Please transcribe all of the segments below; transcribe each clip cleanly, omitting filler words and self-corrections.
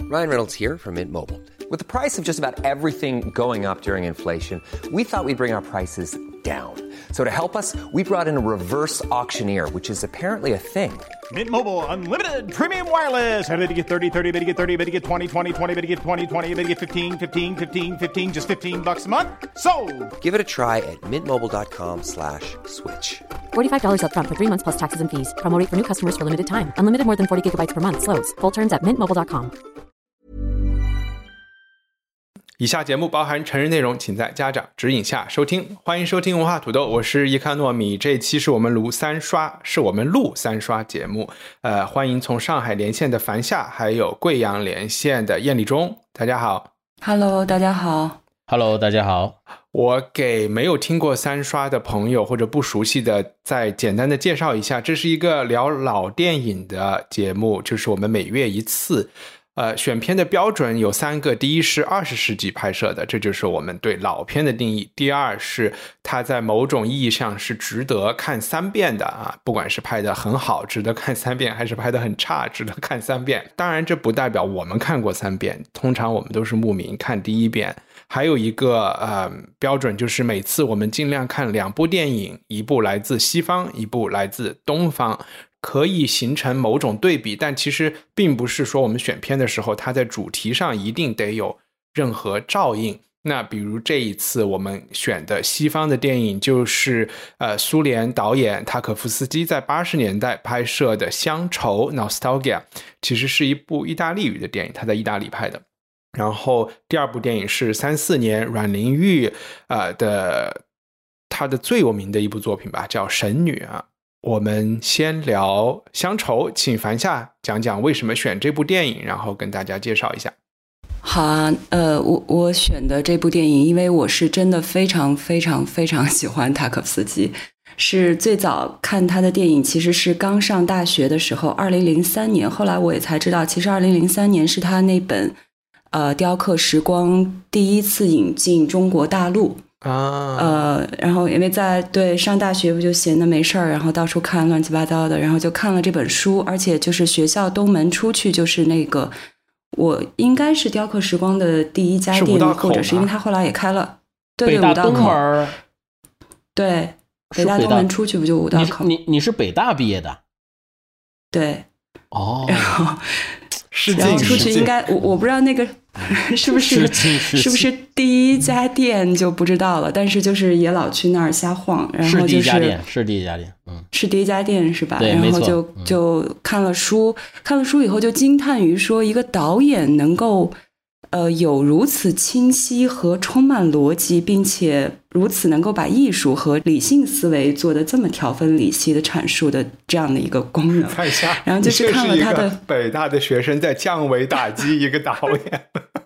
Ryan Reynolds here from Mint Mobile. With the price of just about everything going up during inflation, we thought we'd bring our prices down. So to help us, we brought in a reverse auctioneer, which is apparently a thing. Mint Mobile Unlimited Premium Wireless. How to get 30, 30, how to get 30, how to get 20, 20, 20, how to get 20, 20, how to get 15, 15, 15, 15, just $15 a month? Sold! Give it a try at mintmobile.com/switch. $45 up front for 3 months plus taxes and fees. Promo rate for new customers for limited time. Unlimited more than 40 gigabytes per month. Slows full terms at mintmobile.com. 以下节目包含成人内容，请在家长指引下收听。欢迎收听文化土豆，我是伊康糯米。这一期是我们录三刷节目。欢迎从上海连线的樊夏，还有贵阳连线的燕立中。大家好。 Hello， 大家好。 Hello， 大家好。 我给没有听过三刷的朋友或者不熟悉的再简单的介绍一下，这是一个聊老电影的节目，就是我们每月一次。选片的标准有3个，第一是20世纪拍摄的，这就是我们对老片的定义。第二是它在某种意义上是值得看3遍的啊，不管是拍得很好值得看3遍，还是拍得很差值得看3遍。当然这不代表我们看过3遍，通常我们都是慕名看第1遍。还有一个标准就是每次我们尽量看2部电影，一部来自西方，一部来自东方，可以形成某种对比，但其实并不是说我们选片的时候它在主题上一定得有任何照应。那比如这一次我们选的西方的电影就是苏联导演塔可夫斯基在80年代拍摄的乡愁 Nostalgia， 其实是一部意大利语的电影，他在意大利拍的。然后第2部电影是34年阮玲玉的他的最有名的一部作品吧，叫神女啊。我们先聊乡愁，请樊夏讲讲为什么选这部电影，然后跟大家介绍一下。 好啊，我选的这部电影，因为我是真的非常非常非常喜欢塔可夫斯基，是最早看他的电影其实是刚上大学的时候，2003年，后来我也才知道，其实2003年是他那本雕刻时光第一次引进中国大陆。然后因为上大学不就闲得没事儿，然后到处看乱七八糟的，然后就看了这本书，而且就是学校东门出去就是那个，我应该是雕刻时光的第一家店，或者是因为他后来也开了，对， 北大东门， 对，北大东门出去不就五道口？ 你是北大毕业的？ 对， 哦， 然后出去应该我不知道那个是不是第一家店就不知道了，但是就是也老去那儿瞎晃，然后就是是第一家店， 是第一家店是吧？ 对， 然后就看了书以后就惊叹于说一个导演能够有如此清晰和充满逻辑，并且如此能够把艺术和理性思维做得这么条分理析的阐述的这样的一个功能。然后就是看了他的北大的学生在降维打击一个导演。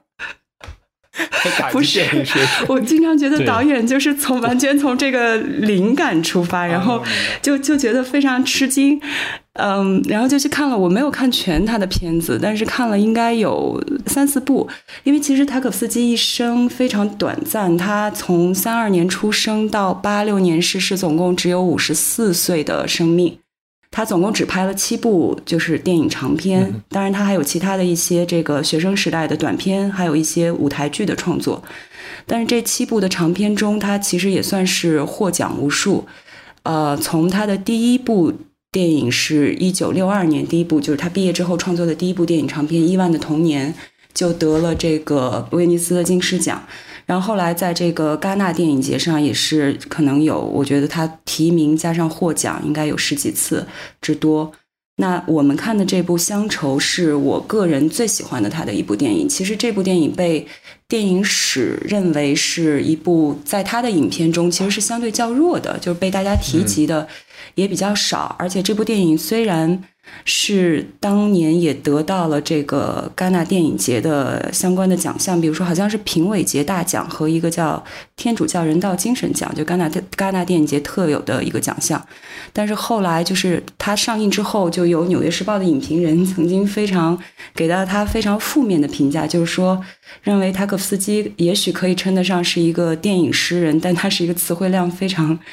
不是，我经常觉得导演就是完全从这个灵感出发，然后就觉得非常吃惊。然后就去看了，我没有看全他的片子，但是看了应该有3-4部。因为其实塔可夫斯基一生非常短暂，他从32年出生到86年逝世，总共只有54岁的生命。他总共只拍了7部就是电影长片，当然他还有其他的一些这个学生时代的短片，还有一些舞台剧的创作。但是这7部的长片中，他其实也算是获奖无数。从他的第1部电影是1962年，第1部就是他毕业之后创作的第1部电影长片《伊万的童年》，就得了这个威尼斯的金狮奖。然后后来在这个戛纳电影节上也是可能有，我觉得他提名加上获奖应该有10几次之多。那我们看的这部《乡愁》是我个人最喜欢的他的一部电影。其实这部电影被电影史认为是一部在他的影片中其实是相对较弱的，就是被大家提及的也比较少。而且这部电影虽然是当年也得到了这个戛纳电影节的相关的奖项，比如说好像是评委节大奖和一个叫天主教人道精神奖，就戛纳电影节特有的一个奖项。但是后来就是它上映之后，就有纽约时报的影评人曾经给到他非常负面的评价，就是说认为塔可夫斯基也许可以称得上是一个电影诗人，但他是一个词汇量非常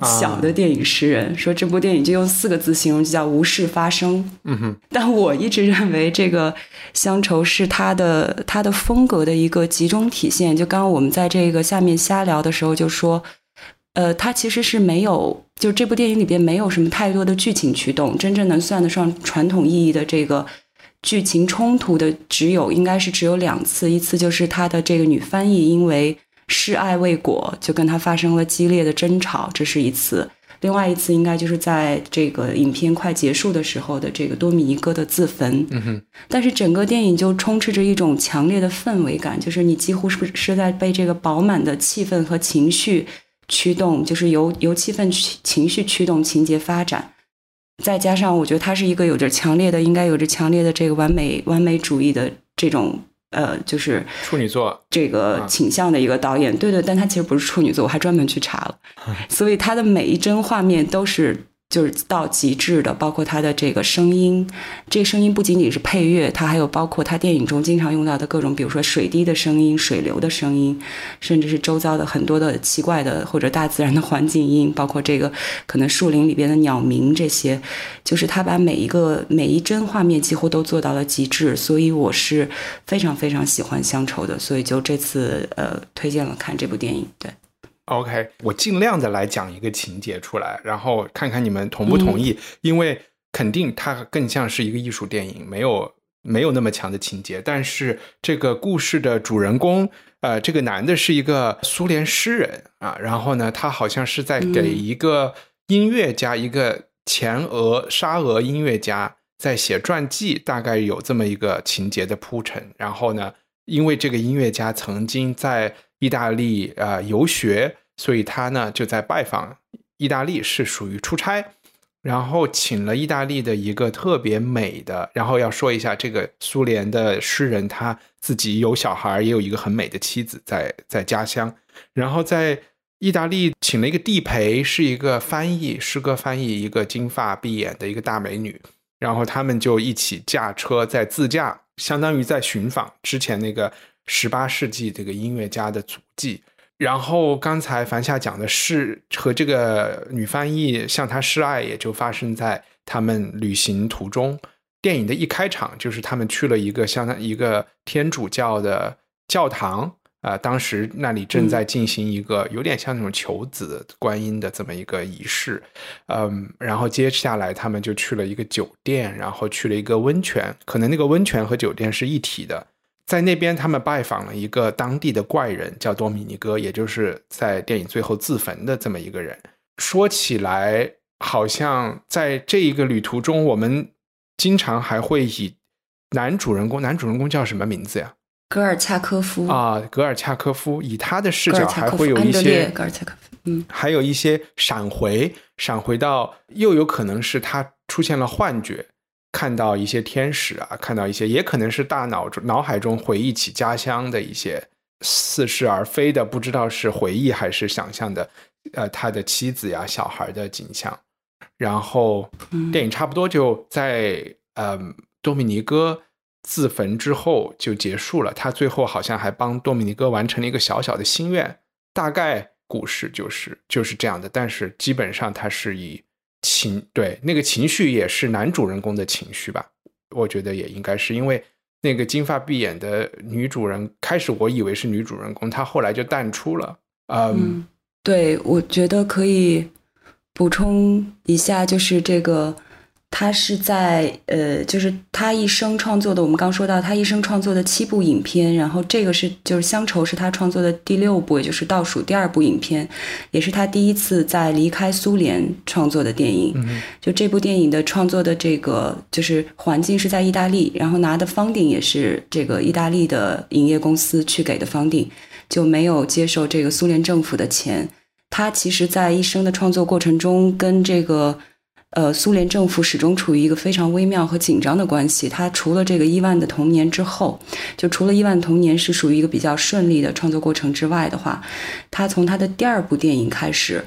小的电影诗人，说这部电影就用4个字形容，就叫无事发生。但我一直认为这个乡愁是他的风格的一个集中体现。就刚刚我们在这个下面瞎聊的时候就说，它其实是没有，就这部电影里边没有什么太多的剧情驱动，真正能算得上传统意义的这个剧情冲突的应该是只有2次，一次就是他的这个女翻译因为示爱未果就跟他发生了激烈的争吵，这是一次。另外一次应该就是在这个影片快结束的时候的这个多米尼哥的自焚。但是整个电影就充斥着一种强烈的氛围感，就是你几乎是在被这个饱满的气氛和情绪驱动，就是由气氛情绪驱动情节发展。再加上我觉得他是一个应该有着强烈的这个完美主义的这种就是处女座这个倾向的一个导演。对，但他其实不是处女座，我还专门去查了。所以他的每一帧画面都是就是到极致的，包括他的这个声音，这个声音不仅仅是配乐，它还有包括他电影中经常用到的各种，比如说水滴的声音、水流的声音，甚至是周遭的很多的奇怪的或者大自然的环境音，包括这个可能树林里边的鸟鸣，这些就是他把每一帧画面几乎都做到了极致。所以我是非常非常喜欢乡愁的，所以就这次推荐了看这部电影。对 ，OK， 我尽量的来讲一个情节出来，然后看看你们同不同意。因为肯定它更像是一个艺术电影，没有那么强的情节。但是这个故事的主人公，这个男的是一个苏联诗人啊，然后呢，他好像是在给一个音乐家，一个沙俄音乐家在写传记，大概有这么一个情节的铺陈。然后呢，因为这个音乐家曾经在意大利游学，所以他呢就在拜访意大利，是属于出差，然后请了意大利的一个特别美的，然后要说一下这个苏联的诗人他自己有小孩，也有一个很美的妻子在家乡，然后在意大利请了一个地陪，是一个诗歌翻译，一个金发碧眼的一个大美女，然后他们就一起驾车在自驾，相当于在寻访之前那个18世纪这个音乐家的足迹。然后刚才樊夏讲的是和这个女翻译向他示爱，也就发生在他们旅行途中。电影的一开场就是他们去了一个相当一个天主教的教堂，当时那里正在进行一个有点像那种求子观音的这么一个仪式。然后接下来他们就去了一个酒店，然后去了一个温泉，可能那个温泉和酒店是一体的。在那边他们拜访了一个当地的怪人，叫多米尼哥，也就是在电影最后自焚的这么一个人。说起来好像在这一个旅途中，我们经常还会以男主人公叫什么名字呀？ 格尔恰科夫啊，格尔恰科夫，以他的视角还会有一些格尔恰科夫， 还有一些闪回到，又有可能是他出现了幻觉，看到一些天使啊，看到一些，也可能是大脑海中回忆起家乡的一些似是而非的，不知道是回忆还是想象的，他的妻子呀、小孩的景象。然后电影差不多就在多米尼哥自焚之后就结束了。他最后好像还帮多米尼哥完成了一个小小的心愿，大概故事就是这样的。但是基本上他是以对，那个情绪也是男主人公的情绪吧，我觉得也应该是，因为那个金发碧眼的女主人，开始我以为是女主人公，她后来就淡出了。 对，我觉得可以补充一下，就是这个他是在就是他一生创作的，我们刚说到他一生创作的7部影片，然后这个就是乡愁是他创作的第6部，也就是倒数第2部影片，也是他第一次在离开苏联创作的电影。就这部电影的创作的这个就是环境是在意大利，然后拿的funding也是这个意大利的影业公司去给的funding，就没有接受这个苏联政府的钱。他其实在一生的创作过程中跟这个苏联政府始终处于一个非常微妙和紧张的关系。他除了这个伊万的童年之后，就除了伊万童年是属于一个比较顺利的创作过程之外的话，他从他的第2部电影开始，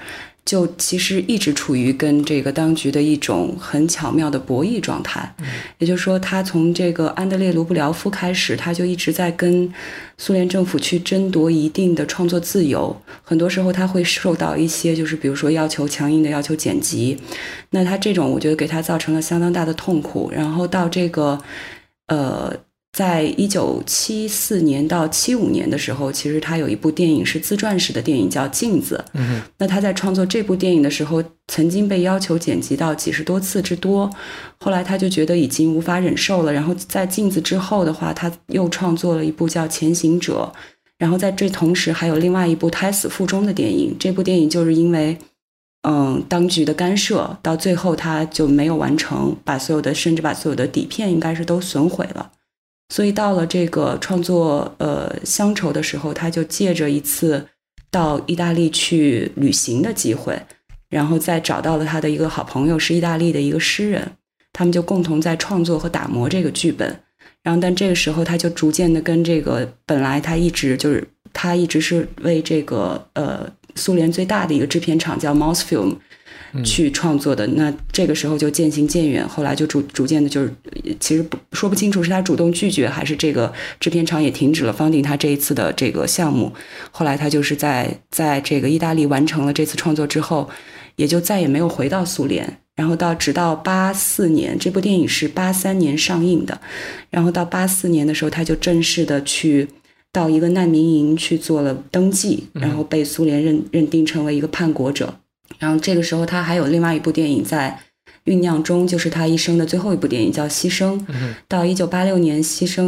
就其实一直处于跟这个当局的一种很巧妙的博弈状态。也就是说，他从这个安德烈·卢布廖夫开始，他就一直在跟苏联政府去争夺一定的创作自由。很多时候他会受到一些就是比如说强硬的要求剪辑，那他这种我觉得给他造成了相当大的痛苦。然后到这个在1974年到75年的时候，其实他有一部电影是自传式的电影叫《镜子》。那他在创作这部电影的时候，曾经被要求剪辑到几十多次之多，后来他就觉得已经无法忍受了。然后在《镜子》之后的话，他又创作了一部叫《前行者》，然后在这同时还有另外一部胎死腹中的电影。这部电影就是因为当局的干涉，到最后他就没有完成，甚至把所有的底片应该是都损毁了。所以到了这个创作乡愁的时候，他就借着一次到意大利去旅行的机会，然后再找到了他的一个好朋友，是意大利的一个诗人，他们就共同在创作和打磨这个剧本。然后但这个时候他就逐渐的跟这个本来他一直是为这个苏联最大的一个制片厂叫 Mosfilm去创作的，那这个时候就渐行渐远，后来就逐渐的就是其实说不清楚是他主动拒绝还是这个制片厂也停止了funding他这一次的这个项目。后来他就是在这个意大利完成了这次创作之后，也就再也没有回到苏联。然后直到84年，这部电影是83年上映的，然后到84年的时候，他就正式的去到一个难民营去做了登记，然后被苏联认定成为一个叛国者。然后这个时候他还有另外一部电影在酝酿中，就是他一生的最后一部电影叫《牺牲》。到1986年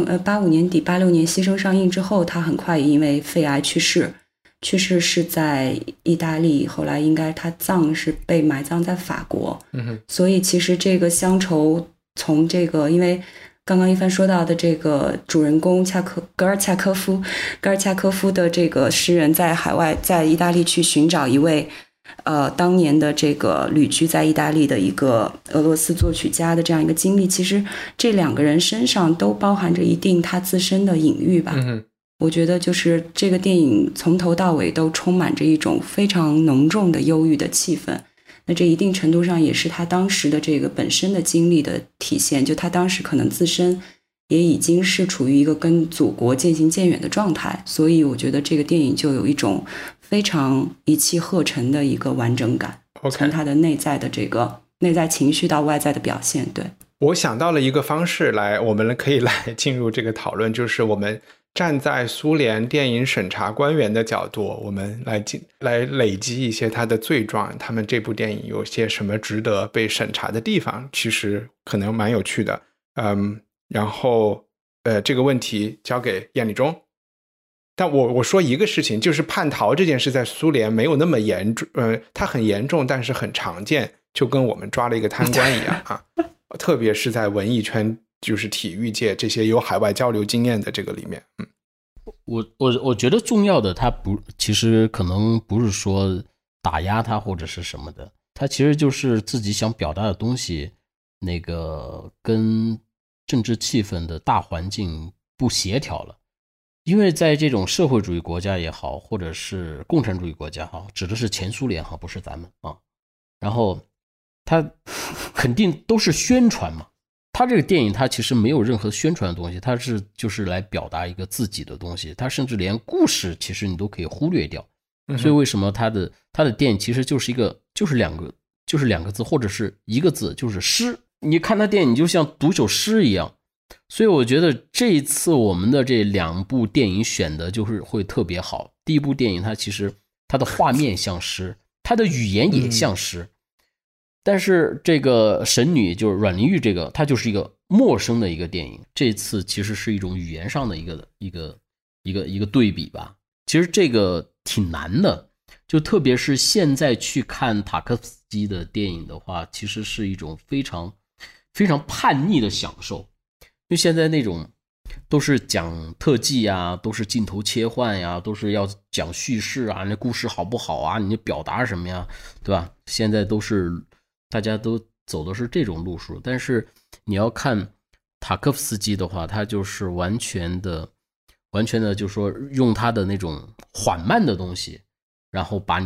85年底86年《牺牲》上映之后，他很快因为肺癌去世是在意大利，后来应该他葬是被埋葬在法国。所以其实这个乡愁从这个，因为刚刚一帆说到的这个主人公格尔恰科夫的这个诗人在海外在意大利去寻找一位当年的这个旅居在意大利的一个俄罗斯作曲家的这样一个经历，其实这两个人身上都包含着一定他自身的隐喻吧。我觉得就是这个电影从头到尾都充满着一种非常浓重的忧郁的气氛，那这一定程度上也是他当时的这个本身的经历的体现，就他当时可能自身也已经是处于一个跟祖国渐行渐远的状态，所以我觉得这个电影就有一种非常一气呵成的一个完整感。从他的内在的这个内在情绪到外在的表现。对， 我想到了一个方式我们可以来进入这个讨论，就是我们站在苏联电影审查官员的角度，我们来累积一些他的罪状，他们这部电影有些什么值得被审查的地方，其实可能蛮有趣的。然后这个问题交给燕立忠。但我说一个事情，就是叛逃这件事在苏联没有那么严重，它很严重，但是很常见，就跟我们抓了一个贪官一样啊。特别是在文艺圈，就是体育界这些有海外交流经验的这个里面。 我觉得重要的，它其实可能不是说打压他或者是什么的，他其实就是自己想表达的东西，那个跟政治气氛的大环境不协调了。因为在这种社会主义国家也好，或者是共产主义国家好，指的是前苏联哈，不是咱们啊。然后他肯定都是宣传嘛，他这个电影他其实没有任何宣传的东西，他就是来表达一个自己的东西，他甚至连故事其实你都可以忽略掉。所以为什么他的电影其实就是两个字或者是一个字，就是诗。你看他电影你就像读首诗一样。所以我觉得这一次我们的这两部电影选的就是会特别好。第一部电影它其实它的画面像诗，它的语言也像诗，但是这个神女就是阮玲玉，这个它就是一个陌生的一个电影。这次其实是一种语言上的一个对比吧。其实这个挺难的，就特别是现在去看塔科夫斯基的电影的话，其实是一种非常非常叛逆的享受。因为现在那种都是讲特技啊，都是镜头切换呀，都是要讲叙事啊，那故事好不好啊，你表达什么呀，对吧？现在都是大家都走的是这种路数。但是你要看塔科夫斯基的话，他就是完全的就是说用他的那种缓慢的东西，然后把你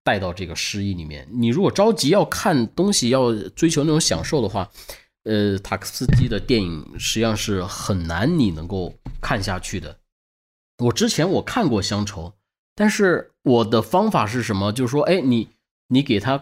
带到这个诗意里面。你如果着急要看东西，要追求那种享受的话，塔可夫斯基的电影实际上是很难你能够看下去的。我之前我看过乡愁，但是我的方法是什么？就是说，哎，你给他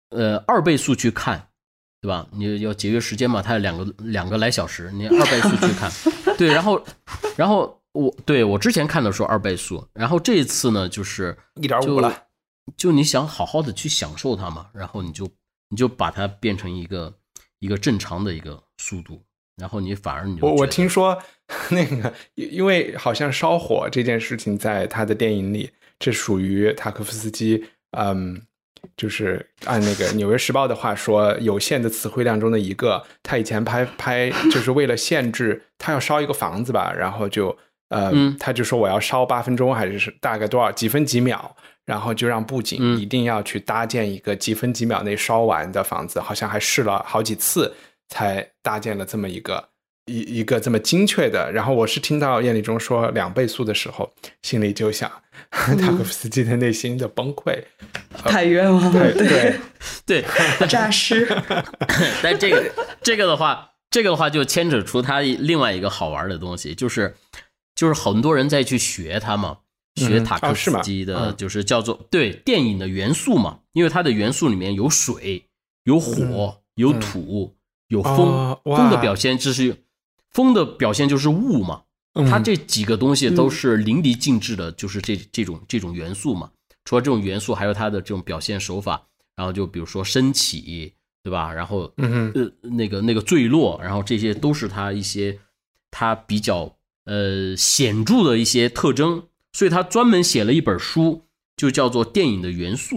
2倍速去看，对吧？你要节约时间嘛，它两个来小时，你2倍速去看，对，然后我之前看的时候2倍速，然后这一次呢就是 1.5 了， 就你想好好的去享受它嘛，然后你就把它变成一个正常的一个速度，然后你反而你我听说那个，因为好像烧火这件事情在他的电影里，这属于塔可夫斯基，就是按那个《纽约时报》的话说，有限的词汇量中的一个。他以前拍就是为了限制，他要烧一个房子吧，然后就他就说我要烧8分钟，还是大概多少几分几秒，然后就让布景一定要去搭建一个几分几秒内烧完的房子，好像还试了好几次才搭建了这么一个这么精确的。然后我是听到燕立中说2倍速的时候，心里就想塔可夫斯基的内心的崩溃， 太冤枉了， 对诈尸。 但这个的话就牵扯出他另外一个好玩的东西，就是很多人在去学他嘛，学塔可夫斯基的，就是叫做对电影的元素嘛，因为它的元素里面有水、有火、有土、有风，风的表现就是雾嘛，它这几个东西都是淋漓尽致的，就是这种元素嘛。除了这种元素，还有它的这种表现手法，然后就比如说升起，对吧？然后那个坠落，然后这些都是它比较显著的一些特征，所以他专门写了一本书，就叫做《电影的元素》。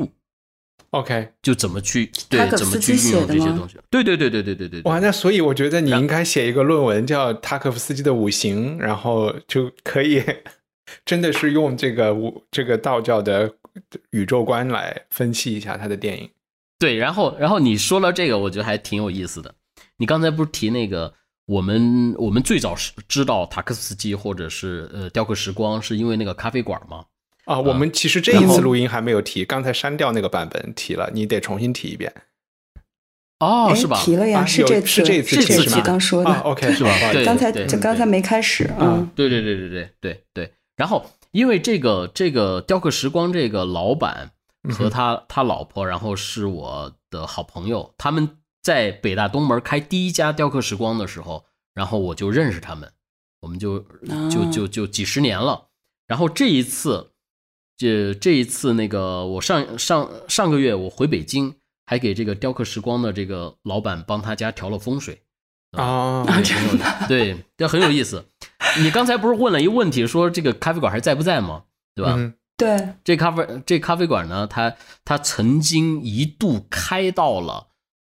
OK， 就怎么去运用这些东西？对。 哇，那所以我觉得你应该写一个论文，叫塔可夫斯基的5行，然后就可以真的是用这个道教的宇宙观来分析一下他的电影。 对，然后你说了这个，我觉得还挺有意思的。你刚才不是提那个？我们最早知道塔可夫斯基或者是雕刻时光，是因为那个咖啡馆吗？ 啊，我们其实这一次录音还没有提，刚才删掉那个版本提了，你得重新提一遍。 哦，是吧？ 提了呀，是这次刚说的。 OK， 是吧？ 刚才没开始。 对。然后因为这个雕刻时光这个老板和他老婆，然后是我的好朋友，他们在北大东门开第一家雕刻时光的时候，然后我就认识他们，我们就几十年了。然后这一次那个我上个月我回北京，还给这个雕刻时光的这个老板帮他家调了风水啊， 对，这很有意思。你刚才不是问了一个问题，说这个咖啡馆还在不在吗？对吧？ 对， 这咖啡馆呢，它曾经一度开到了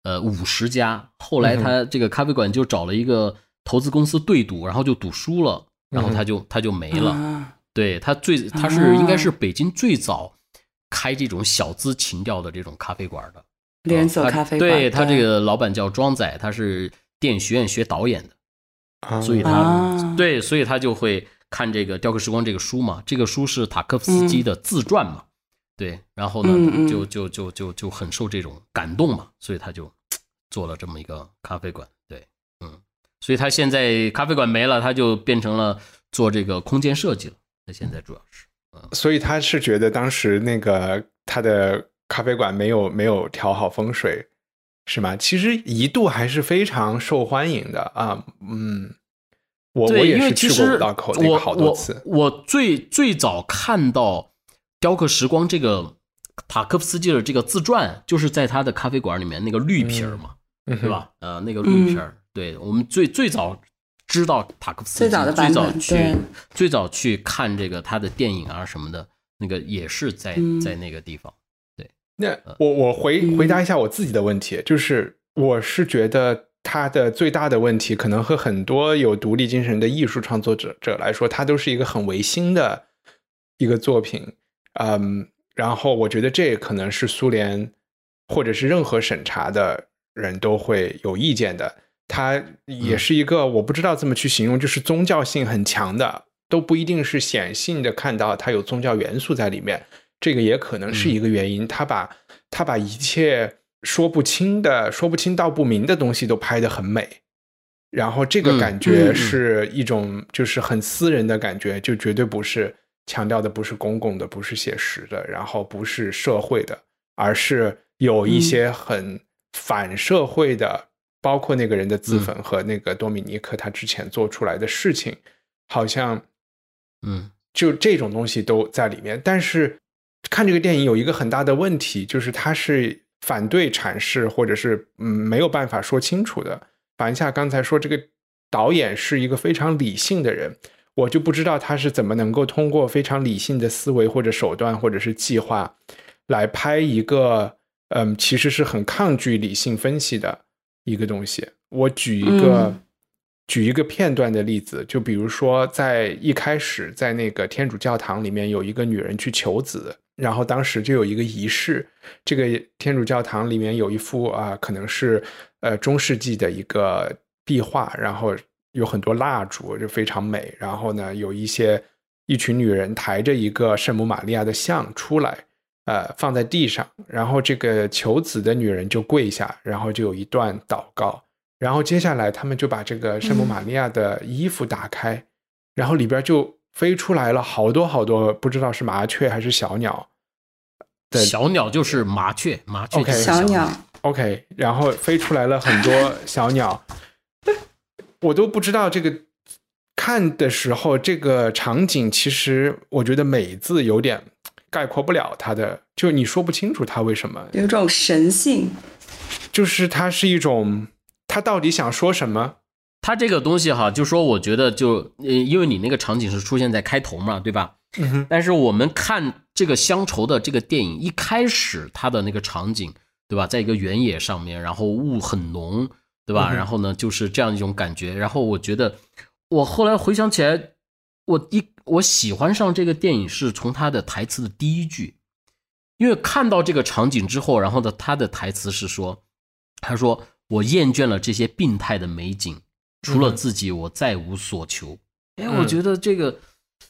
50家，后来他这个咖啡馆就找了一个投资公司对赌，然后就赌输了，然后他就没了。对，他是应该是北京最早开这种小资情调的这种咖啡馆的连锁咖啡馆。 对，他这个老板叫庄仔，他是电影学院学导演的，所以他就会看这个雕刻时光这个书嘛，这个书是塔可夫斯基的自传嘛，对，然后呢就很受这种感动嘛，所以他就做了这么一个咖啡馆。对，所以他现在咖啡馆没了，他就变成了做这个空间设计了。他现在主要是， 所以他是觉得当时那个他的咖啡馆没有调好风水，是吗？其实一度还是非常受欢迎的啊。我也是去过五道口那个好多次。 我最早看到雕刻时光这个塔可夫斯基的这个自传，就是在他的咖啡馆里面那个绿皮嘛，对吧？那个绿皮，对，我们最早知道塔可夫斯基最早去看这个他的电影啊什么的，那个也是在那个地方。对， 那我回答一下我自己的问题，就是我是觉得他的最大的问题，可能和很多有独立精神的艺术创作者来说，他都是一个很唯心的一个作品。然后我觉得这可能是苏联或者是任何审查的人都会有意见的。它也是一个我不知道怎么去形容，就是宗教性很强的，都不一定是显性的看到它有宗教元素在里面， 这个也可能是一个原因。他把一切说不清道不明的东西都拍得很美，然后这个感觉是一种就是很私人的感觉，就绝对不是强调的，不是公共的，不是写实的，然后不是社会的，而是有一些很反社会的，包括那个人的自焚和那个多米尼克他之前做出来的事情，好像就这种东西都在里面。但是看这个电影有一个很大的问题，就是它是反对阐释或者是没有办法说清楚的。凡夏刚才说这个导演是一个非常理性的人，我就不知道他是怎么能够通过非常理性的思维或者手段或者是计划来拍一个其实是很抗拒理性分析的一个东西。我举一个片段的例子，就比如说在一开始在那个天主教堂里面有一个女人去求子，然后当时就有一个仪式，这个天主教堂里面有一幅可能是中世纪的一个壁画，然后有很多蜡烛，就非常美。然后呢，有一群女人抬着一个圣母玛利亚的像出来，放在地上，然后这个求子的女人就跪下，然后就有一段祷告，然后接下来他们就把这个圣母玛利亚的衣服打开，然后里边就飞出来了好多好多，不知道是麻雀还是小鸟。 小鸟就是麻雀就是小鸟。 OK， 然后飞出来了很多小鸟，我都不知道这个看的时候，这个场景其实我觉得美字有点概括不了它的，就你说不清楚它为什么有种神性， 就是它是一种，它到底想说什么？ 它这个东西哈，就说我觉得就因为你那个场景是出现在开头嘛，对吧？但是我们看这个乡愁的这个电影一开始它的那个场景，对吧，在一个原野上面，然后雾很浓，对吧？然后呢就是这样一种感觉。然后我觉得我后来回想起来，我喜欢上这个电影是从他的台词的第一句，因为看到这个场景之后，然后呢他的台词是说，他说我厌倦了这些病态的美景，除了自己我再无所求。我觉得这个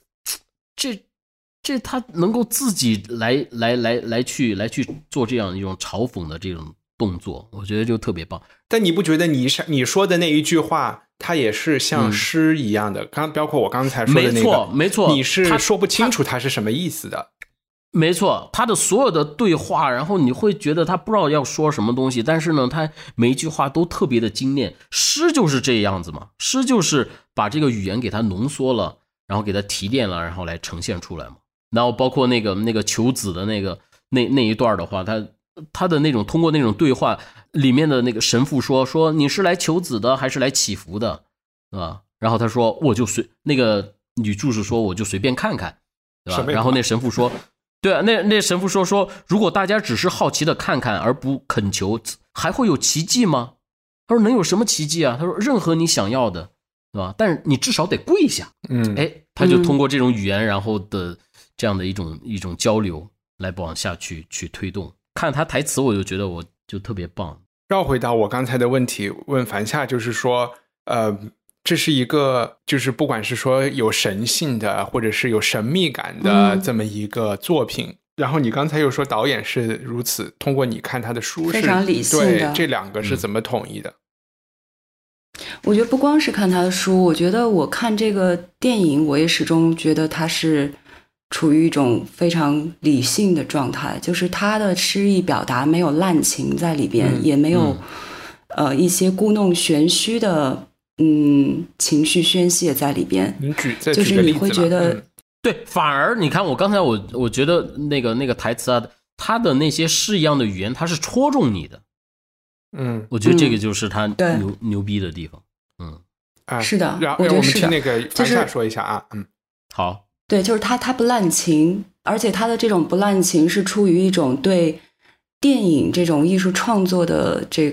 这他能够自己来去做这样一种嘲讽的这种动作，我觉得就特别棒。 但你不觉得你说的那一句话它也是像诗一样的，包括我刚才说的那个， 没错， 你是说不清楚它是什么意思的。 没错，他的所有的对话，然后你会觉得他不知道要说什么东西，但是呢他每一句话都特别的精炼。诗就是这样子嘛，诗就是把这个语言给它浓缩了，然后给它提炼了，然后来呈现出来嘛。然后包括那个求子的那一段的话，他的那种通过那种对话里面的那个神父说你是来求子的还是来祈福的，对吧？然后他说我就那个女住士说我就随便看看，对吧？然后那神父说，对啊，那神父说如果大家只是好奇的看看而不恳求，还会有奇迹吗？他说能有什么奇迹啊？他说任何你想要的，对吧？但是你至少得跪下。他就通过这种语言，然后的这样的一种交流来往下去推动。看他台词我就觉得我就特别棒。 绕回到我刚才的问题，问樊夏，就是说这是一个就是不管是说有神性的或者是有神秘感的这么一个作品，然后你刚才又说导演是如此，通过你看他的书是非常理性的， 对，这两个是怎么统一的？ 我觉得不光是看他的书，我觉得我看这个电影我也始终觉得他是处于一种非常理性的状态，就是他的诗意表达没有滥情在里边，也没有一些故弄玄虚的情绪宣泄在里边。就是你会觉得对，反而你看我刚才我觉得那个台词啊，他的那些诗一样的语言，他是戳中你的。我觉得这个就是他牛逼的地方。 是的， 让我们听那个樊夏说一下啊。 好。 对，就是他不滥情，而且他的这种不滥情是出于一种对电影这种艺术创作的这个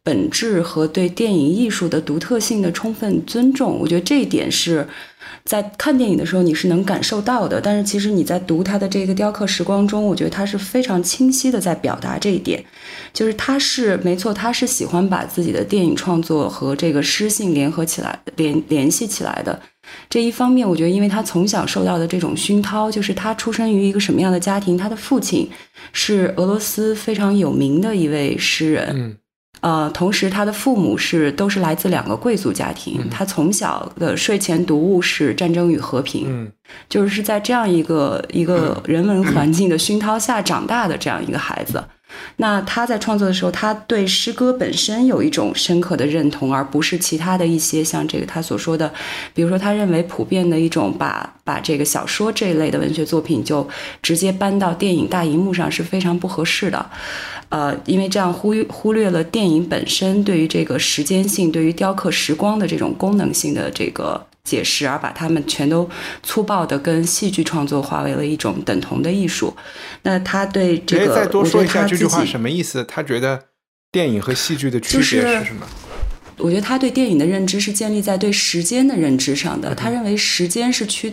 本质和对电影艺术的独特性的充分尊重。我觉得这一点是在看电影的时候你是能感受到的，但是其实你在读他的这个雕刻时光中，我觉得他是非常清晰的在表达这一点，就是他是没错，他是喜欢把自己的电影创作和这个诗性联合起来联系起来的。这一方面我觉得因为他从小受到的这种熏陶，就是他出生于一个什么样的家庭，他的父亲是俄罗斯非常有名的一位诗人，同时他的父母都是来自2个贵族家庭，他从小的睡前读物是《战争与和平》，就是在这样一个人文环境的熏陶下长大的这样一个孩子。那他在创作的时候，他对诗歌本身有一种深刻的认同，而不是其他的一些像这个他所说的，比如说他认为普遍的一种把这个小说这一类的文学作品就直接搬到电影大荧幕上是非常不合适的。因为这样忽略了电影本身对于这个时间性、对于雕刻时光的这种功能性的这个解释，而把它们全都粗暴的跟戏剧创作化为了一种等同的艺术。那他对这个， 再多说一下这句话什么意思？他觉得电影和戏剧的区别是什么？ 我觉得他对电影的认知是建立在对时间的认知上的。他认为时间是驱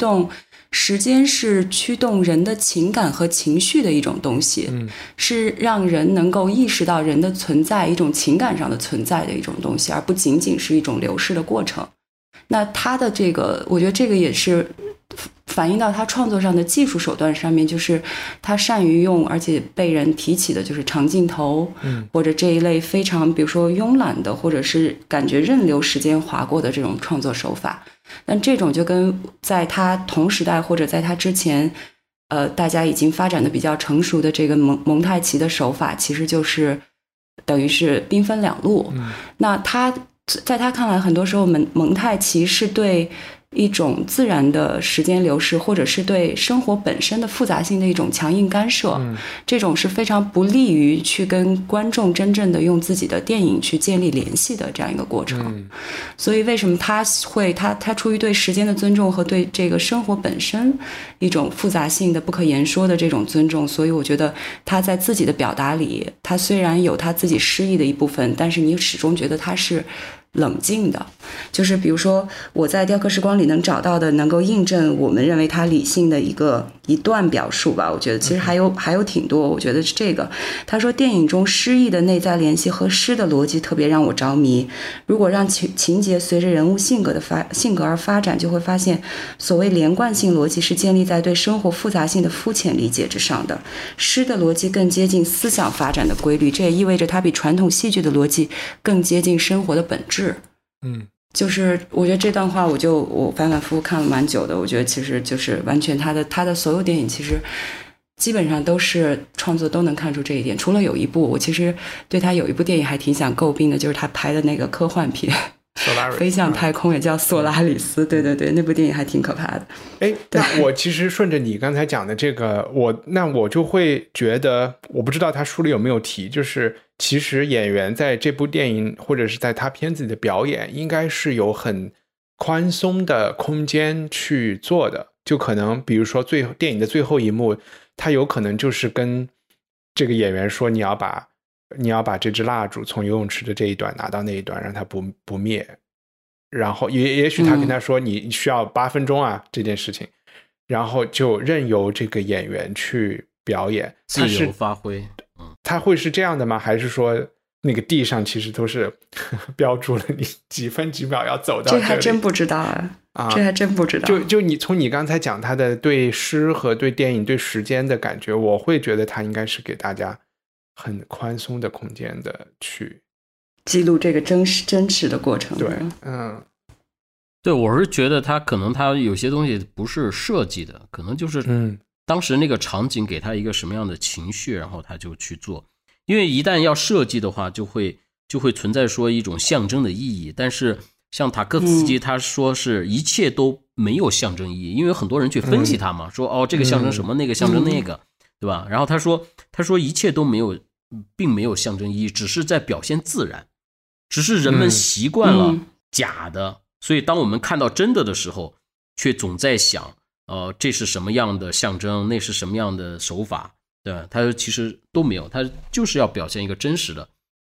动人的情感和情绪的一种东西，是让人能够意识到人的存在，一种情感上的存在的一种东西，而不仅仅是一种流逝的过程。那他的这个，我觉得这个也是反映到他创作上的技术手段上面，就是他善于用，而且被人提起的就是长镜头，或者这一类非常比如说慵懒的，或者是感觉任由时间划过的这种创作手法。但这种就跟在他同时代或者在他之前大家已经发展的比较成熟的这个蒙太奇的手法，其实就是等于是兵分2路。那他在他看来，很多时候蒙太奇是对一种自然的时间流逝，或者是对生活本身的复杂性的一种强硬干涉，这种是非常不利于去跟观众真正的用自己的电影去建立联系的这样一个过程。所以为什么他出于对时间的尊重和对这个生活本身一种复杂性的不可言说的这种尊重，所以我觉得他在自己的表达里，他虽然有他自己诗意的一部分，但是你始终觉得他是冷静的。就是比如说我在雕刻时光里能找到的能够印证我们认为它理性的一段表述吧，我觉得其实还有挺多。我觉得是这个，他说电影中诗意的内在联系和诗的逻辑特别让我着迷，如果让情节随着人物性格而发展，就会发现所谓连贯性逻辑是建立在对生活复杂性的肤浅理解之上的，诗的逻辑更接近思想发展的规律，这也意味着它比传统戏剧的逻辑更接近生活的本质。就是我觉得这段话我反反复复看了蛮久的。我觉得其实就是完全他的所有电影其实基本上都是创作都能看出这一点，除了有一部我其实对他有一部电影还挺想诟病的，就是他拍的那个科幻片飞向太空，也叫索拉里斯。对对对，那部电影还挺可怕的。 那我其实顺着你刚才讲的这个，我就会觉得，我不知道他书里有没有提，就是其实演员在这部电影或者是在他片子里的表演应该是有很宽松的空间去做的，就可能比如说电影的最后一幕，他有可能就是跟这个演员说你要把这支蜡烛从游泳池的这一端拿到那一端，让它不灭，然后也许他跟他说你需要8分钟啊这件事情，然后就任由这个演员去表演， 自由发挥。 他会是这样的吗？还是说那个地上其实都是标注了你几分几秒要走到这里？ 这还真不知道这还真不知道。 就你从你刚才讲他的对诗和对电影对时间的感觉，我会觉得他应该是给大家很宽松的空间的去记录这个真实的过程。 对， 对，我是觉得他可能他有些东西不是设计的，可能就是当时那个场景给他一个什么样的情绪，然后他就去做。因为一旦要设计的话，就会存在说一种象征的意义。但是像塔科夫斯基他说是一切都没有象征意义，因为很多人去分析他嘛，说这个象征什么，那个象征那个，对吧？然后他说一切都没有，并没有象征意义，只是在表现自然，只是人们习惯了假的，所以当我们看到真的的时候，却总在想这是什么样的象征，那是什么样的手法，对吧？他其实都没有，他就是要表现一个真实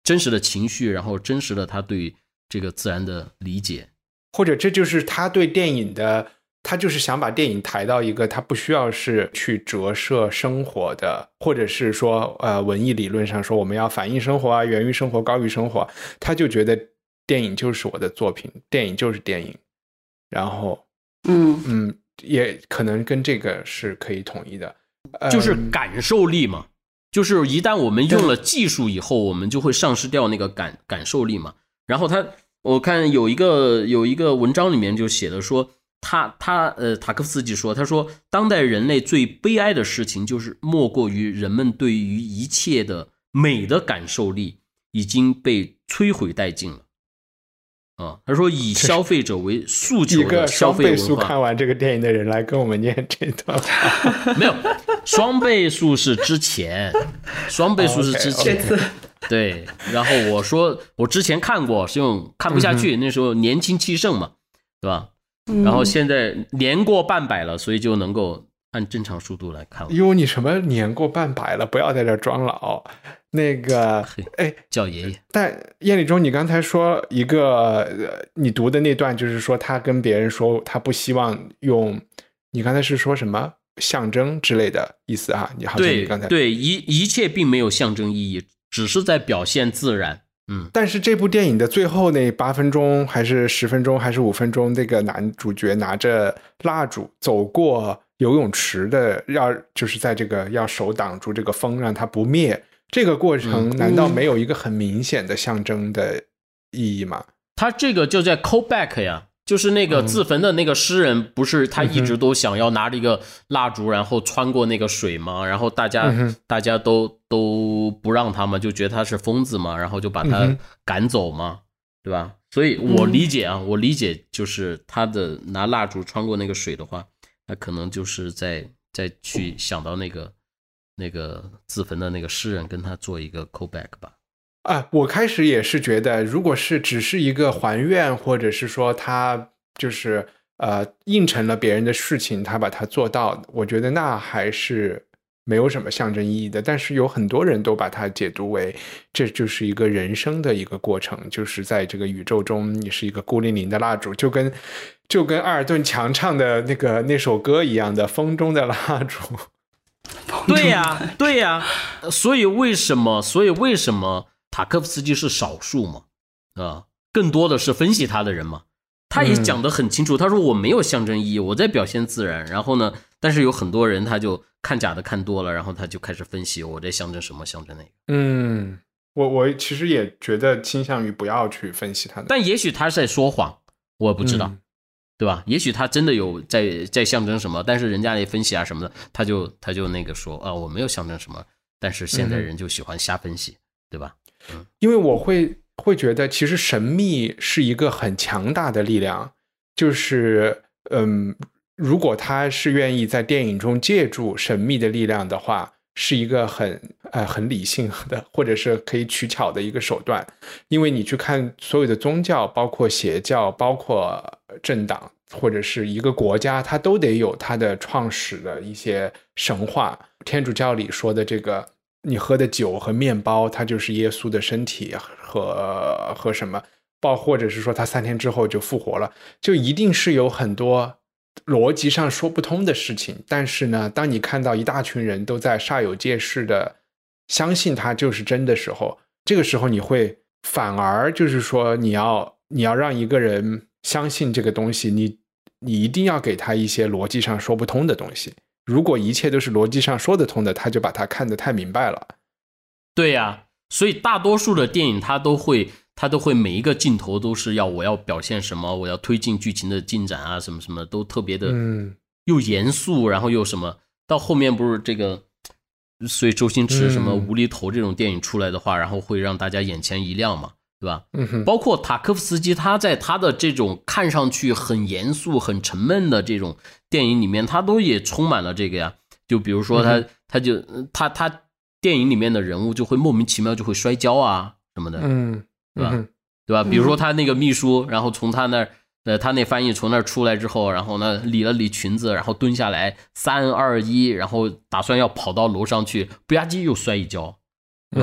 真实的情绪，然后真实的他对这个自然的理解， 或者这就是他对电影的，他就是想把电影抬到一个他不需要是去折射生活的，或者是说文艺理论上说我们要反映生活啊，源于生活，高于生活，他就觉得电影就是我的作品，电影就是电影，然后也可能跟这个是可以统一的， 就是感受力嘛，就是一旦我们用了技术以后，我们就会丧失掉那个感受力嘛。然后我看有一个文章里面就写的说，塔科夫斯基说，他说当代人类最悲哀的事情就是莫过于人们对于一切的美的感受力已经被摧毁殆尽了。他说以消费者为诉求的消费文化，一个双倍速看完这个电影的人来跟我们念这段话。 没有，双倍速是之前，双倍速是之前。对，然后我说我之前看过，是用看不下去，那时候年轻气盛嘛，对吧？然后现在年过半百了，所以就能够按正常速度来看了。 哟，你什么年过半百了？不要在这装老。那个， 叫爷爷。 但燕礼中，你刚才说一个，你读的那段就是说他跟别人说他不希望用，你刚才是说什么象征之类的意思啊？你好像你刚才对一切并没有象征意义，只是在表现自然。 但是这部电影的最后那8分钟还是10分钟还是5分钟，那个男主角拿着蜡烛走过游泳池的，就是在这个要手挡住这个风让它不灭，这个过程难道没有一个很明显的象征的意义吗？ 他这个就在 callback 呀，就是那个自焚的那个诗人，不是他一直都想要拿着一个蜡烛然后穿过那个水吗？然后大家都不让他嘛，就觉得他是疯子嘛，然后就把他赶走嘛，对吧？所以我理解就是他的拿蜡烛穿过那个水的话，他可能就是再去想到那个自焚的那个诗人，跟他做一个 callback 吧。 我开始也是觉得，如果是只是一个还愿，或者是说他就是应承了别人的事情，他把它做到，我觉得那还是没有什么象征意义的。但是有很多人都把它解读为这就是一个人生的一个过程，就是在这个宇宙中你是一个孤零零的蜡烛，就跟阿尔顿强唱的那首歌一样的风中的蜡烛。 对呀，所以为什么塔科夫斯基是少数嘛？更多的是分析他的人嘛。他也讲得很清楚，他说我没有象征意义，我在表现自然。然后呢，但是有很多人他就看假的看多了，然后他就开始分析我在象征什么，象征那个。 我其实也觉得倾向于不要去分析他的， 但也许他是在说谎，我不知道。对吧？也许他真的有在象征什么，但是人家也分析啊什么的，他就那个说我没有象征什么，但是现在人就喜欢瞎分析，对吧？ 因为我会觉得，其实神秘是一个很强大的力量，就是如果他是愿意在电影中借助神秘的力量的话，是一个很理性的，或者是可以取巧的一个手段。因为你去看所有的宗教，包括邪教，包括政党，或者是一个国家，它都得有它的创始的一些神话。天主教里说的这个，你喝的酒和面包，它就是耶稣的身体和什么，或者是说他3天之后就复活了，就一定是有很多逻辑上说不通的事情。但是呢，当你看到一大群人都在煞有介事的相信它就是真的时候，这个时候你会反而就是说你要让一个人相信这个东西，你一定要给他一些逻辑上说不通的东西。如果一切都是逻辑上说得通的，他就把它看得太明白了。 对呀，所以大多数的电影它都会每一个镜头都是我要表现什么，我要推进剧情的进展啊，什么什么都特别的又严肃，然后又什么，到后面不是这个，所以周星驰什么无厘头这种电影出来的话，然后会让大家眼前一亮嘛，对吧？包括塔科夫斯基他在他的这种看上去很严肃很沉闷的这种电影里面，他都也充满了这个呀。就比如说他电影里面的人物就会莫名其妙就会摔跤啊什么的，对吧？比如说他那个秘书，然后从他那翻译从那儿出来之后，然后呢理了理裙子，然后蹲下来3、2、1，然后打算要跑到楼上去，不吧唧又摔一跤，对吧？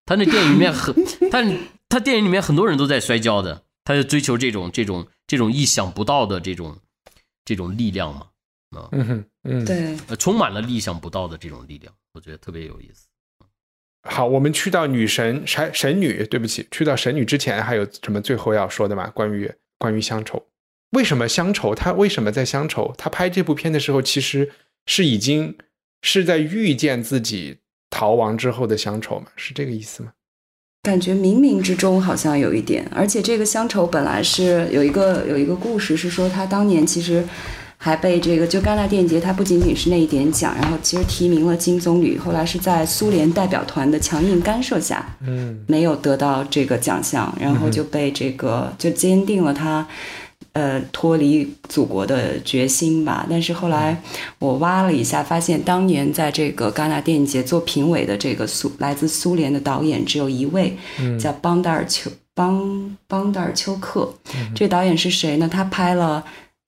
他那电影里面他电影里面很多人都在摔跤的，他就追求这种意想不到的这种力量嘛， 对， 充满了意想不到的这种力量，我觉得特别有意思。 好，我们去到神女，对不起，去到神女之前还有什么最后要说的吗？关于乡愁，为什么乡愁？他为什么在乡愁？他拍这部片的时候，其实已经是在预见自己逃亡之后的乡愁嘛？是这个意思吗？ 感觉冥冥之中好像有一点，而且这个乡愁本来是有一个故事，是说他当年其实还被这个就戛纳电影节，他不仅仅是那一点奖，然后其实提名了金棕榈，后来是在苏联代表团的强硬干涉下，没有得到这个奖项，然后就被这个就坚定了他脱离祖国的决心吧。但是后来我挖了一下，发现当年在这个戛纳电影节做评委的这个来自苏联的导演只有一位，叫邦达尔丘克。这导演是谁呢？他拍了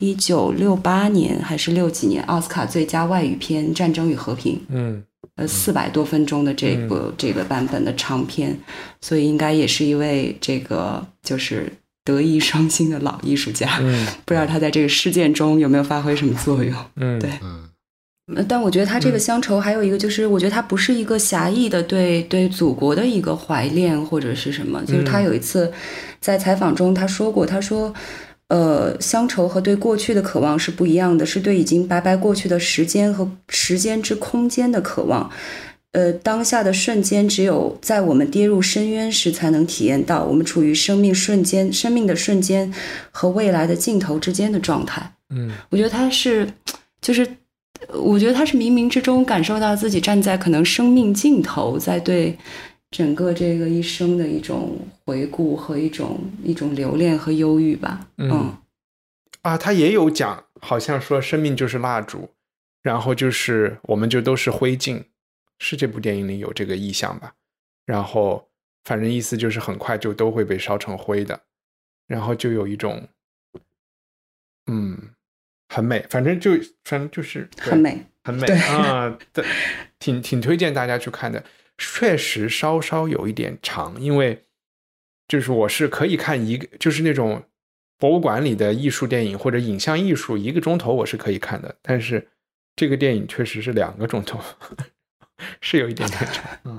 1968年还是60几年奥斯卡最佳外语片《战争与和平》，400多分钟的这个版本的长片，所以应该也是一位这个就是德艺双馨的老艺术家。不知道他在这个事件中有没有发挥什么作用。对。但我觉得他这个乡愁还有一个就是，我觉得他不是一个狭义的对祖国的一个怀恋或者是什么，就是他有一次在采访中他说过，他说乡愁和对过去的渴望是不一样的，是对已经白白过去的时间和时间之空间的渴望。当下的瞬间只有在我们跌入深渊时才能体验到，我们处于生命的瞬间和未来的尽头之间的状态。我觉得他是我觉得他是冥冥之中感受到自己站在可能生命尽头，在对整个这个一生的一种回顾和一种留恋和忧郁吧。 他也有讲，好像说生命就是蜡烛，然后就是我们就都是灰烬，是这部电影里有这个意象吧？然后反正意思就是很快就都会被烧成灰的，然后就有一种很美，反正就是很美啊，挺推荐大家去看的。确实稍稍有一点长，因为就是我是可以看就是那种博物馆里的艺术电影或者影像艺术1个钟头我是可以看的，但是这个电影确实是2个钟头，是有一点点长。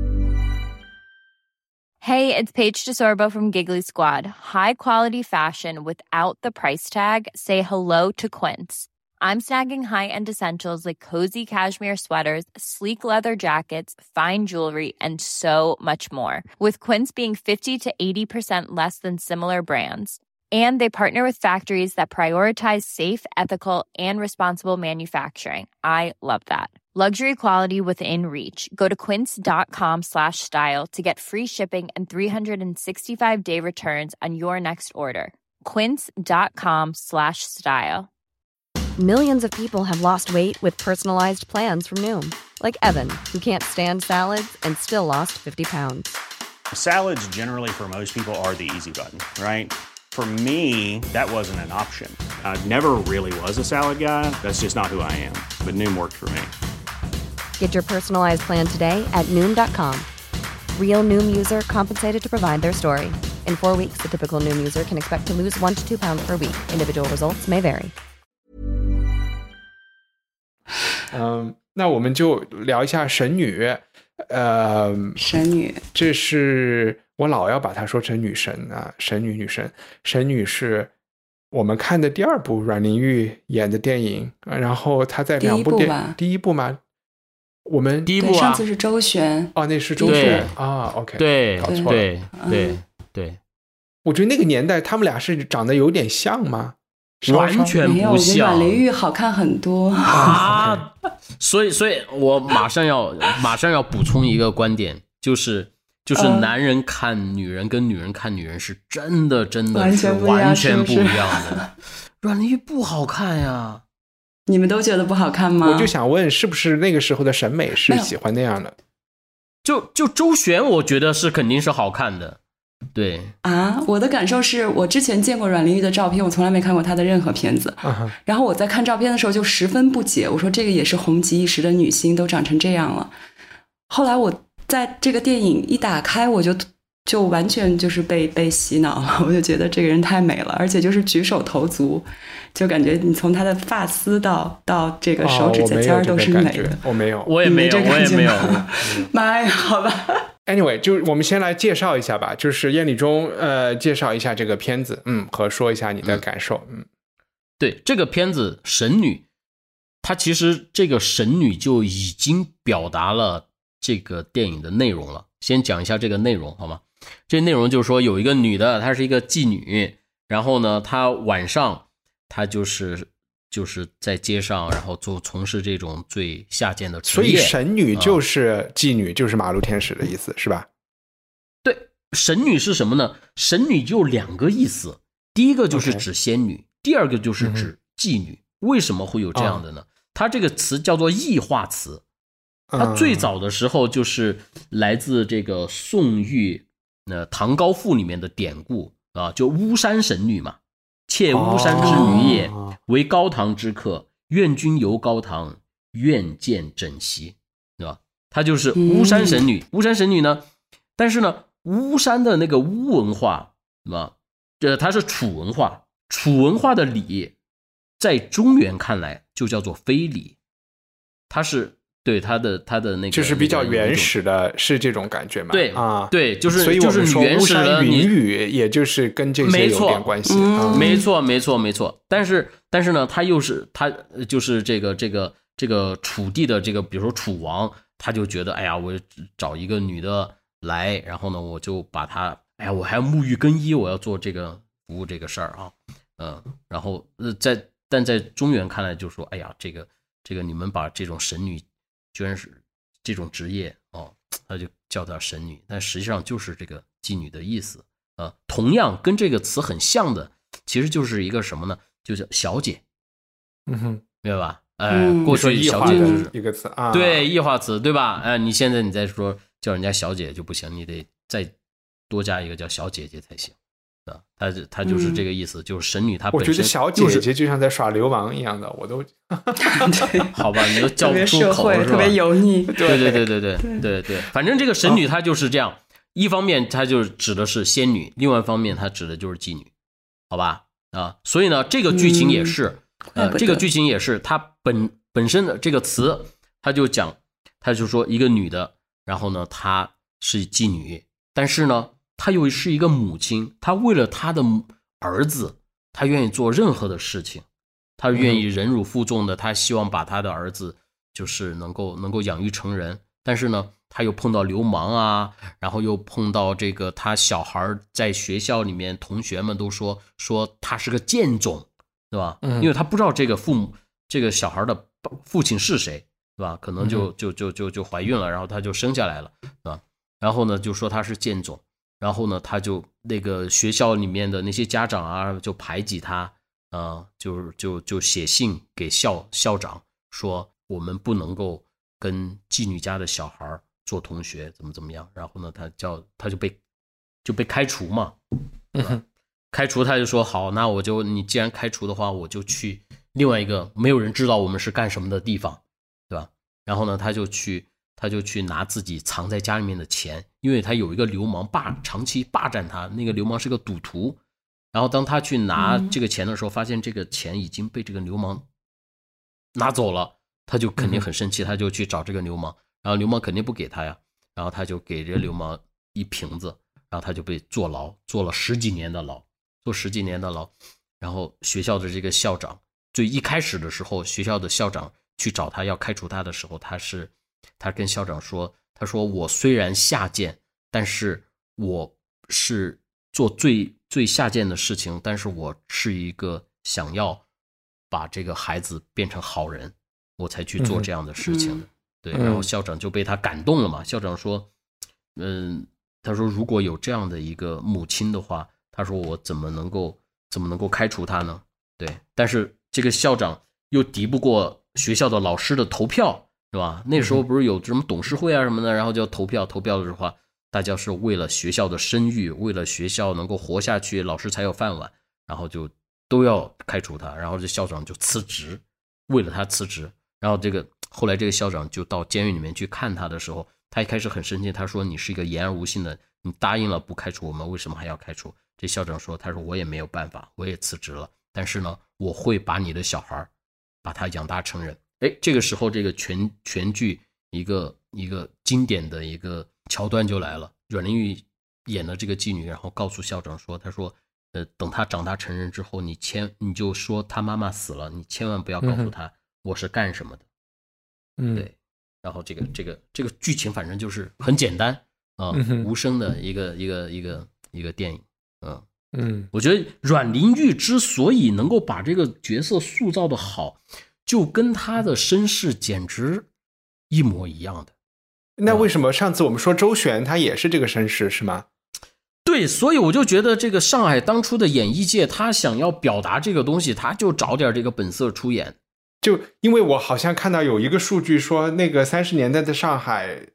Hey, it's Paige DeSorbo from Giggly Squad. High quality fashion without the price tag. Say hello to Quince. I'm snagging high-end essentials like cozy cashmere sweaters, sleek leather jackets, fine jewelry, and so much more. With Quince being 50 to 80% less than similar brands. And they partner with factories that prioritize safe, ethical, and responsible manufacturing. I love that. Luxury quality within reach. Go to quince.com/style to get free shipping and 365-day returns on your next order. Quince.com/style. Millions of people have lost weight with personalized plans from Noom. Like Evan, who can't stand salads and still lost 50 pounds. Salads generally for most people are the easy button, right? For me, that wasn't an option. I never really was a salad guy. That's just not who I am. But Noom worked for me. Get your personalized plan today at Noom.com. Real Noom user compensated to provide their story. In 4 weeks, the typical Noom user can expect to lose 1 to 2 pounds per week. Individual results may vary. 那我们就聊一下神女。 神女， 这是我老要把它说成女神啊，神女女神。神女是我们看的第2部阮玲玉演的电影，然后她在2部第一部吗？我们第一部上次是周璇。 那是周璇啊。OK， 对， 搞错了。 对， 我觉得那个年代他们俩是长得有点像吗？ 完全不像。 阮玲玉好看很多啊。所以我马上要补充一个观点，就是男人看女人跟女人看女人是真的是完全不一样的。阮玲玉不好看呀。 你们都觉得不好看吗？ 我就想问，是不是那个时候的审美是喜欢那样的？ 就周璇，我觉得是肯定是好看的。对啊，我的感受是我之前见过阮玲玉的照片，我从来没看过她的任何片子。然后我在看照片的时候就十分不解，我说这个也是红极一时的女星，都长成这样了。后来我在这个电影一打开，我就完全就是被洗脑了，我就觉得这个人太美了，而且就是举手投足，就感觉你从他的发丝到这个手指甲尖都是美的。 我没有， 我也没有，我也没有。 妈呀，好吧。 Anyway， 就我们先来介绍一下吧，就是燕礼中介绍一下这个片子，和说一下你的感受。 对，这个片子《神女》，它其实这个神女就已经表达了这个电影的内容了。先讲一下这个内容好吗？这内容就是说有一个女的，她是一个妓女，然后呢她晚上她就是在街上，然后从事这种最下贱的职业。 所以神女就是妓女，就是马路天使的意思是吧？ 对，神女是什么呢？神女就两个意思，第一个就是指仙女，第二个就是指妓女。为什么会有这样的呢？它这个词叫做异化词，它最早的时候就是来自这个宋玉《唐高赋》里面的典故啊，就巫山神女嘛，妾巫山之女也，为高堂之客，愿君游高堂，愿见枕席，对吧？它就是巫山神女。巫山神女呢，但是呢，巫山的那个巫文化，对吧？它是楚文化，楚文化的礼，在中原看来就叫做非礼，它是。对他的那个就是比较原始的，是这种感觉吗？ 对啊， 对，就是所以我们说原始的云雨，也就是跟这些有点关系。 没错，没错，没错。但是呢，他就是这个楚地的这个，比如说楚王，他就觉得，哎呀，我找一个女的来，然后呢，我就把她，哎呀，我还要沐浴更衣，我要做这个服务这个事儿啊，然后但在中原看来就说，哎呀，这个你们把这种神女。居然是这种职业他就叫她神女，但实际上就是这个妓女的意思同样跟这个词很像的，其实就是一个什么呢？就是小姐，明白吧？过去小姐就是一个词啊， 对，异化词，对吧？你现在你再说叫人家小姐就不行，你得再多加一个叫小姐姐才行。他就是这个意思，就是神女她本身、就是， 我觉得小姐姐就像在耍流氓一样的，我都好吧，你都叫不出口是吧？ 特别油腻， 对，反正这个神女她就是这样，一方面她就指的是仙女，另外一方面她指的就是妓女，好吧？所以呢，这个剧情也是，这个剧情也是它本身的这个词，它就讲，它就说一个女的，然后呢，她是妓女，但是呢。她又是一个母亲，她为了她的儿子，她愿意做任何的事情，她愿意忍辱负重的，她希望把她的儿子就是能够养育成人。但是呢，她又碰到流氓啊，然后又碰到这个她小孩在学校里面，同学们都说他是个贱种，对吧？因为她不知道这个小孩的父亲是谁，对吧？可能就怀孕了，然后她就生下来了，对吧？然后呢，就说他是贱种。然后呢，他就那个学校里面的那些家长啊，就排挤他，就写信给校长说，我们不能够跟妓女家的小孩做同学，怎么样？然后呢，他就被开除嘛，开除他就说好，那你既然开除的话，我就去另外一个没有人知道我们是干什么的地方，对吧？然后呢，他就去拿自己藏在家里面的钱，因为他有一个流氓长期霸占他，那个流氓是个赌徒，然后当他去拿这个钱的时候，发现这个钱已经被这个流氓拿走了，他就肯定很生气，他就去找这个流氓，然后流氓肯定不给他呀，然后他就给这个流氓一瓶子，然后他就被坐牢，坐了10几年的牢，然后学校的这个校长，最一开始的时候，学校的校长去找他要开除他的时候，他跟校长说，他说我虽然下贱，但是我是做最下贱的事情，但是我是一个想要把这个孩子变成好人，我才去做这样的事情的。对，然后校长就被他感动了嘛。校长说，他说如果有这样的一个母亲的话，他说我怎么能够开除他呢？对，但是这个校长又敌不过学校的老师的投票，是吧？那时候不是有什么董事会啊什么的，然后就要投票的话，大家是为了学校的声誉，为了学校能够活下去，老师才有饭碗，然后就都要开除他，然后这校长就辞职，为了他辞职，然后后来这个校长就到监狱里面去看他的时候， 他一开始很生气，他说你是一个言而无信的，你答应了不开除我们，为什么还要开除？这校长说，他说我也没有办法，我也辞职了，但是呢，我会把你的小孩把他养大成人。这个时候这个全剧一个经典的一个桥段就来了，阮玲玉演的这个妓女，然后告诉校长说，他说等他长大成人之后，你就说他妈妈死了，你千万不要告诉他我是干什么的。对。然后这个剧情反正就是很简单无声的一个电影。我觉得阮玲玉之所以能够把这个角色塑造的好，就跟她的身世简直一模一样的。 那为什么上次我们说周璇她也是这个身世是吗？ 对，所以我就觉得这个上海当初的演艺界，他想要表达这个东西，他就找点这个本色出演。 就因为我好像看到有一个数据说，那个30年代的上海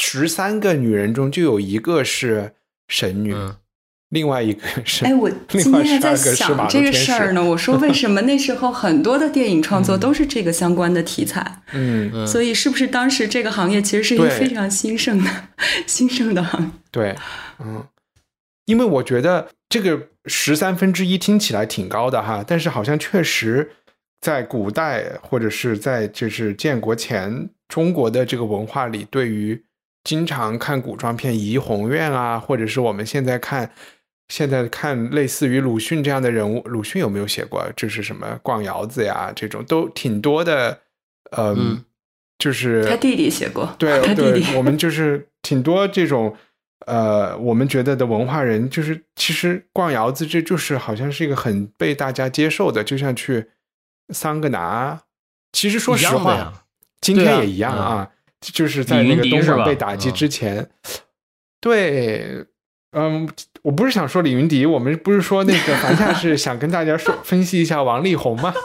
13个女人中就有一个是神女，另外一个是我今天还在想这个事儿呢。我说为什么那时候很多的电影创作都是这个相关的题材？所以是不是当时这个行业其实是一个非常兴盛的行业？ 对，因为我觉得这个1/13听起来挺高的哈，但是好像确实在古代或者是在就是建国前中国的这个文化里，对于经常看古装片怡红院啊，或者是我们现在看类似于鲁迅这样的人物，鲁迅有没有写过就是什么逛窑子呀，这种都挺多的。就是他弟弟写过。 对他弟弟我们就是挺多这种我们觉得的文化人，就是其实逛窑子这就是好像是一个很被大家接受的，就像去桑格拿，其实说实话今天也一样啊，就是在那个东莞被打击之前。对，我不是想说李云迪，我们不是说那个凡夏是想跟大家分析一下王力宏吗？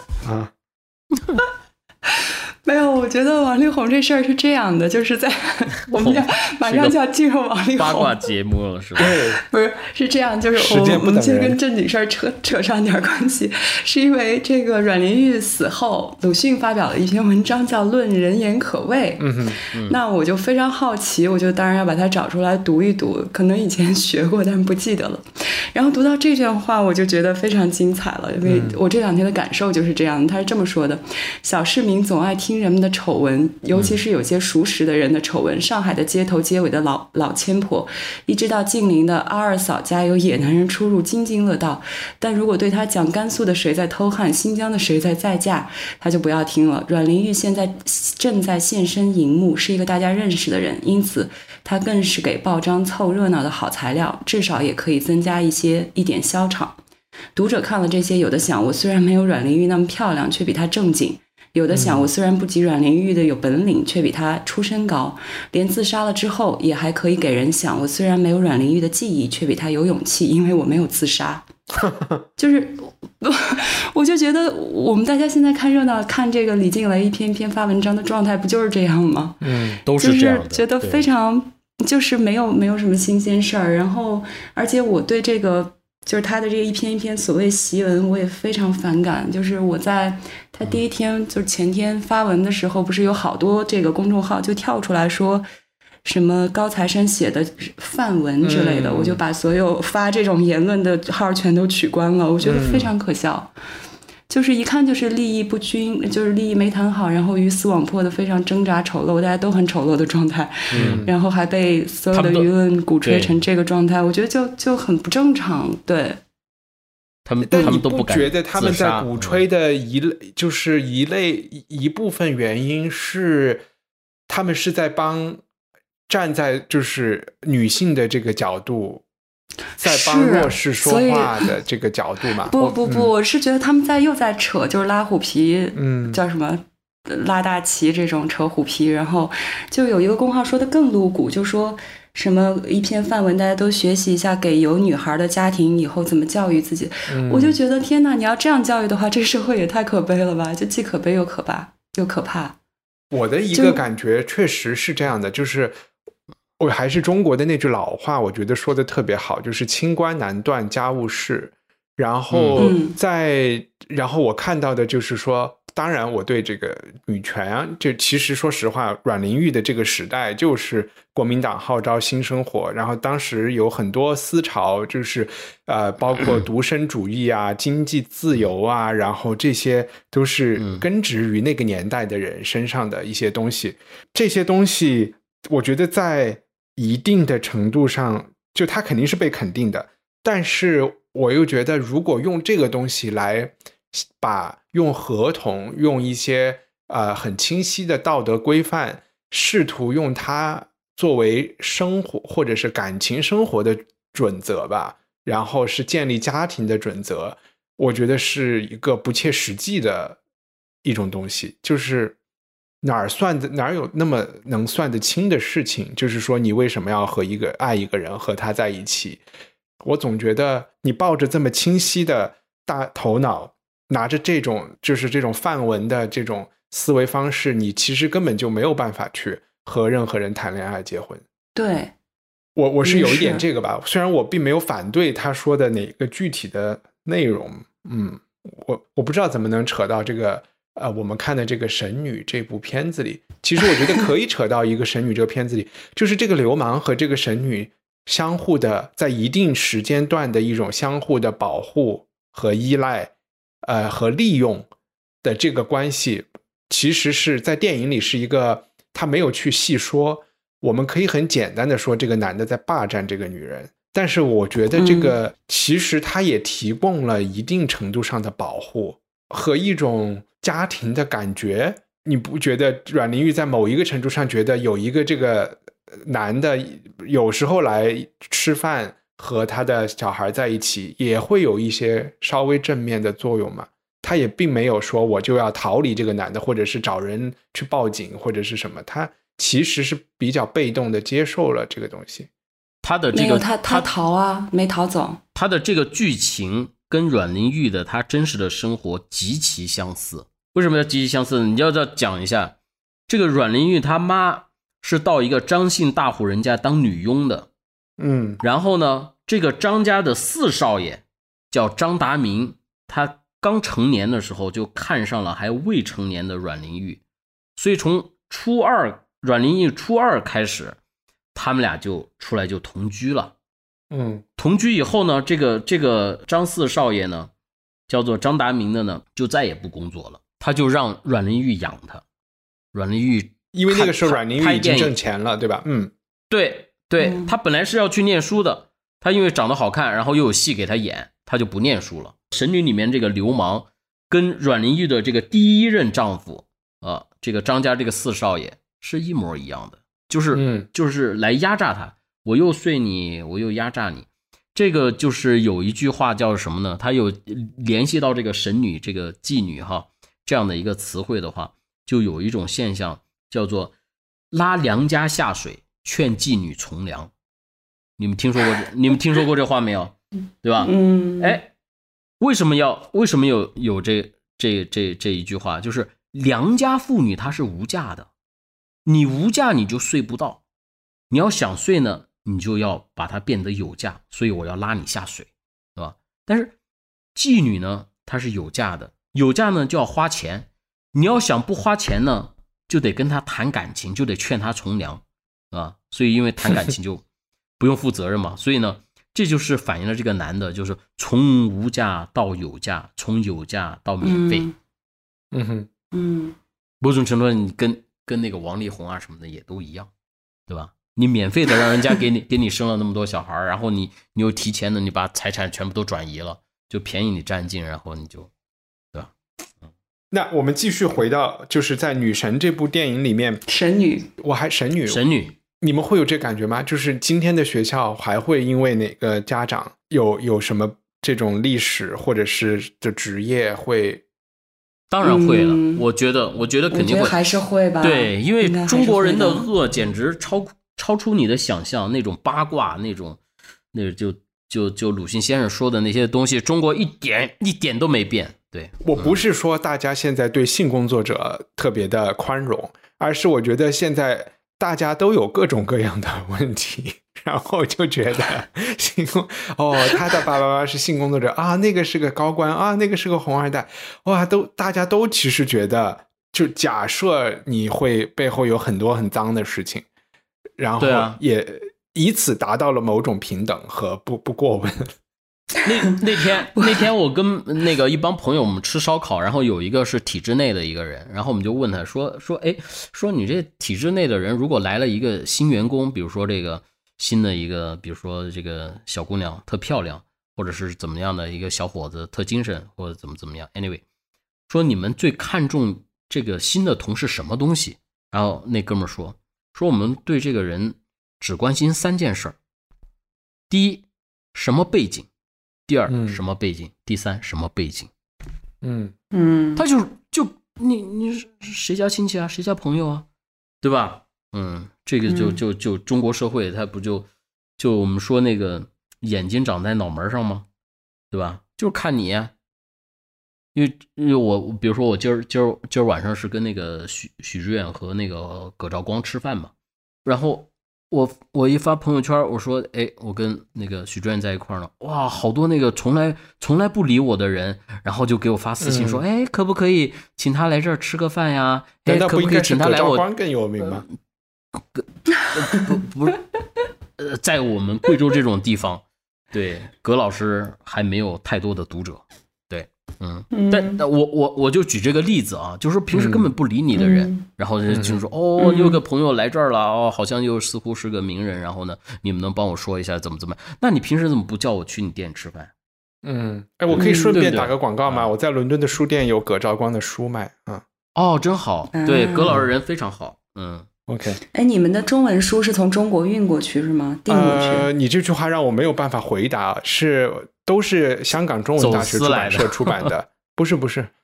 没有，我觉得王力宏这事儿是这样的，就是在我们马上就要进入王力宏八卦节目了，是吧？ 对， 不是，是这样，就是我们其实跟正经事儿扯上点关系，是因为这个阮玲玉死后，鲁迅发表了一篇文章叫《论人言可畏》。那我就非常好奇，我就当然要把它找出来读一读，可能以前学过，但不记得了。然后读到这段话，我就觉得非常精彩了，因为我这2天的感受就是这样。他是这么说的：小市民总爱听人们的丑闻，尤其是有些熟识的人的丑闻。上海的街头街尾的老千婆，一直到近邻的阿二嫂家有野男人出入，津津乐道。但如果对他讲甘肃的谁在偷汉，新疆的谁在再嫁，他就不要听了。阮玲玉现在正在现身荧幕，是一个大家认识的人，因此他更是给报章凑热闹的好材料，至少也可以增加一点销场。读者看了这些，有的想我虽然没有阮玲玉那么漂亮，却比她正经；有的想我虽然不及阮玲玉的有本领，却比她出身高。连自杀了之后，也还可以给人想我虽然没有阮玲玉的记忆，却比她有勇气，因为我没有自杀。就是我就觉得我们大家现在看热闹，看这个李静蕾一篇篇发文章的状态，不就是这样吗？ 都是这样的， 就是觉得非常就是没有什么新鲜事儿。然后而且我对这个就是他的这个一篇一篇所谓檄文我也非常反感。就是我在他第一天就是前天发文的时候，不是有好多这个公众号就跳出来说什么高材生写的范文之类的，我就把所有发这种言论的号全都取关了。我觉得非常可笑，就是一看就是利益不均，就是利益没谈好，然后鱼死网破的非常挣扎丑陋，大家都很丑陋的状态，然后还被所有的舆论鼓吹成这个状态，我觉得就很不正常。对， 他们都不敢觉得他们在鼓吹的一部分原因是他们是在帮站在就是女性的这个角度，在帮弱势说话的这个角度嘛？ 不，我是觉得他们又在扯，就是拉虎皮，叫什么拉大旗这种扯虎皮。然后就有一个公号说的更露骨，就说什么一篇范文大家都学习一下，给有女孩的家庭以后怎么教育自己。我就觉得天哪，你要这样教育的话，这社会也太可悲了吧，就既可悲又可怕。 我的一个感觉确实是这样的，就是我还是中国的那句老话，我觉得说的特别好，就是清官难断家务事。然后然后我看到的就是说， 当然我对这个女权啊，这其实说实话，阮玲玉的这个时代就是国民党号召新生活，然后当时有很多思潮，就是包括独身主义啊、经济自由啊，然后这些都是根植于那个年代的人身上的一些东西。这些东西我觉得在一定的程度上，就它肯定是被肯定的，但是我又觉得如果用这个东西来用合同，用一些很清晰的道德规范，试图用它作为生活或者是感情生活的准则吧，然后是建立家庭的准则，我觉得是一个不切实际的一种东西。就是哪有那么能算得清的事情，就是说你为什么要爱一个人和他在一起，我总觉得你抱着这么清晰的大头脑，拿着这种范文的这种思维方式，你其实根本就没有办法去和任何人谈恋爱结婚。 对， 我是有一点这个吧，虽然我并没有反对他说的哪个具体的内容，我不知道怎么能扯到这个我们看的这个神女这部片子里。其实我觉得可以扯到一个神女这个片子里，就是这个流氓和这个神女相互的在一定时间段的一种相互的保护和依赖和利用的这个关系，其实是在电影里是一个他没有去细说，我们可以很简单的说这个男的在霸占这个女人，但是我觉得这个其实他也提供了一定程度上的保护和一种家庭的感觉。你不觉得阮玲玉在某一个程度上觉得有一个这个男的有时候来吃饭和他的小孩在一起也会有一些稍微正面的作用吗？他也并没有说我就要逃离这个男的，或者是找人去报警或者是什么，他其实是比较被动的接受了这个东西。 他的这个没有他逃啊，没逃走。 他的这个剧情跟阮玲玉的他真实的生活极其相似。为什么要极其相似？你要讲一下，这个阮玲玉他妈是到一个张姓大户人家当女佣的，然后呢，这个张家的四少爷叫张达明，他刚成年的时候就看上了还未成年的阮玲玉，所以从阮玲玉初二开始，他们俩就出来就同居了。同居以后呢，这个张四少爷呢，叫做张达明的呢，就再也不工作了，他就让阮玲玉养他。阮玲玉因为那个时候阮玲玉已经挣钱了，对吧？ 对，他本来是要去念书的，他因为长得好看，然后又有戏给他演，他就不念书了。神女里面这个流氓跟阮玲玉的这个第一任丈夫这个张家这个四少爷是一模一样的，就是来压榨他，我又睡你，我又压榨你。这个就是有一句话叫什么呢？他有联系到这个神女这个妓女这样的一个词汇的话，就有一种现象叫做拉良家下水，劝妓女从良。你们听说过这话没有？对吧？为什么有这一句话？就是良家妇女她是无价的，你无价你就睡不到，你要想睡呢，你就要把它变得有价，所以我要拉你下水，对吧？但是妓女呢，她是有价的，有价呢就要花钱，你要想不花钱呢，就得跟她谈感情，就得劝她从良啊。所以因为谈感情就不用负责任嘛，所以呢，这就是反映了这个男的就是从无价到有价，从有价到免费。某种程度你跟那个王力宏啊什么的也都一样，对吧？你免费的让人家给你生了那么多小孩，然后你又提前的你把财产全部都转移了，就便宜你占尽，然后你就，对吧？ 那我们继续回到就是在女神这部电影里面，神女，你们会有这感觉吗？就是今天的学校还会因为哪个家长有什么这种历史或者是的职业会？ 当然会了，我觉得肯定会， 还是会吧。 对，因为中国人的恶简直超出你的想象，那种八卦，那就鲁迅先生说的那些东西，中国一点都没变。对， 我不是说大家现在对性工作者特别的宽容，而是我觉得现在大家都有各种各样的问题， 然后就觉得性工他的爸爸是性工作者啊，那个是个高官啊，那个是个红二代，哇，大家都其实觉得，就假设你会背后有很多很脏的事情，然后也以此达到了某种平等和不过问。 那天我跟那个一帮朋友我们吃烧烤，然后有一个是体制内的一个人，然后我们就问他说你这体制内的人如果来了一个新员工，比如说这个新的一个，比如说这个小姑娘特漂亮，或者是怎么样的一个小伙子特精神，或者怎么样 anyway， 说你们最看重这个新的同事什么东西？然后那哥们说我们对这个人只关心3件事，第一什么背景，第二什么背景，第三什么背景。他就你谁家亲戚啊，谁家朋友啊，对吧？这个就中国社会，它不就我们说那个眼睛长在脑门上吗？对吧？就是看你啊。因为我比如说我今儿晚上是跟那个许知远和那个葛兆光吃饭嘛，然后我一发朋友圈，我说我跟那个许知远在一块呢，哇，好多那个从来不理我的人，然后就给我发私信说，可不可以请他来这儿吃个饭呀？ 难道不应该请他来我？ 葛兆光更有名吗？ 不是，在我们贵州这种地方，对葛老师还没有太多的读者，对，但我就举这个例子啊，就是平时根本不理你的人，然后就说你有个朋友来这儿了，好像又似乎是个名人，然后呢，你们能帮我说一下怎么样？那你平时怎么不叫我去你店吃饭？ 我可以顺便打个广告吗？我在伦敦的书店有葛兆光的书卖啊。 真好，对，葛老师人非常好 ，OK。 你们的中文书是从中国运过去是吗？订过去？ 你这句话让我没有办法回答，都是香港中文大学出版社出版的，不是，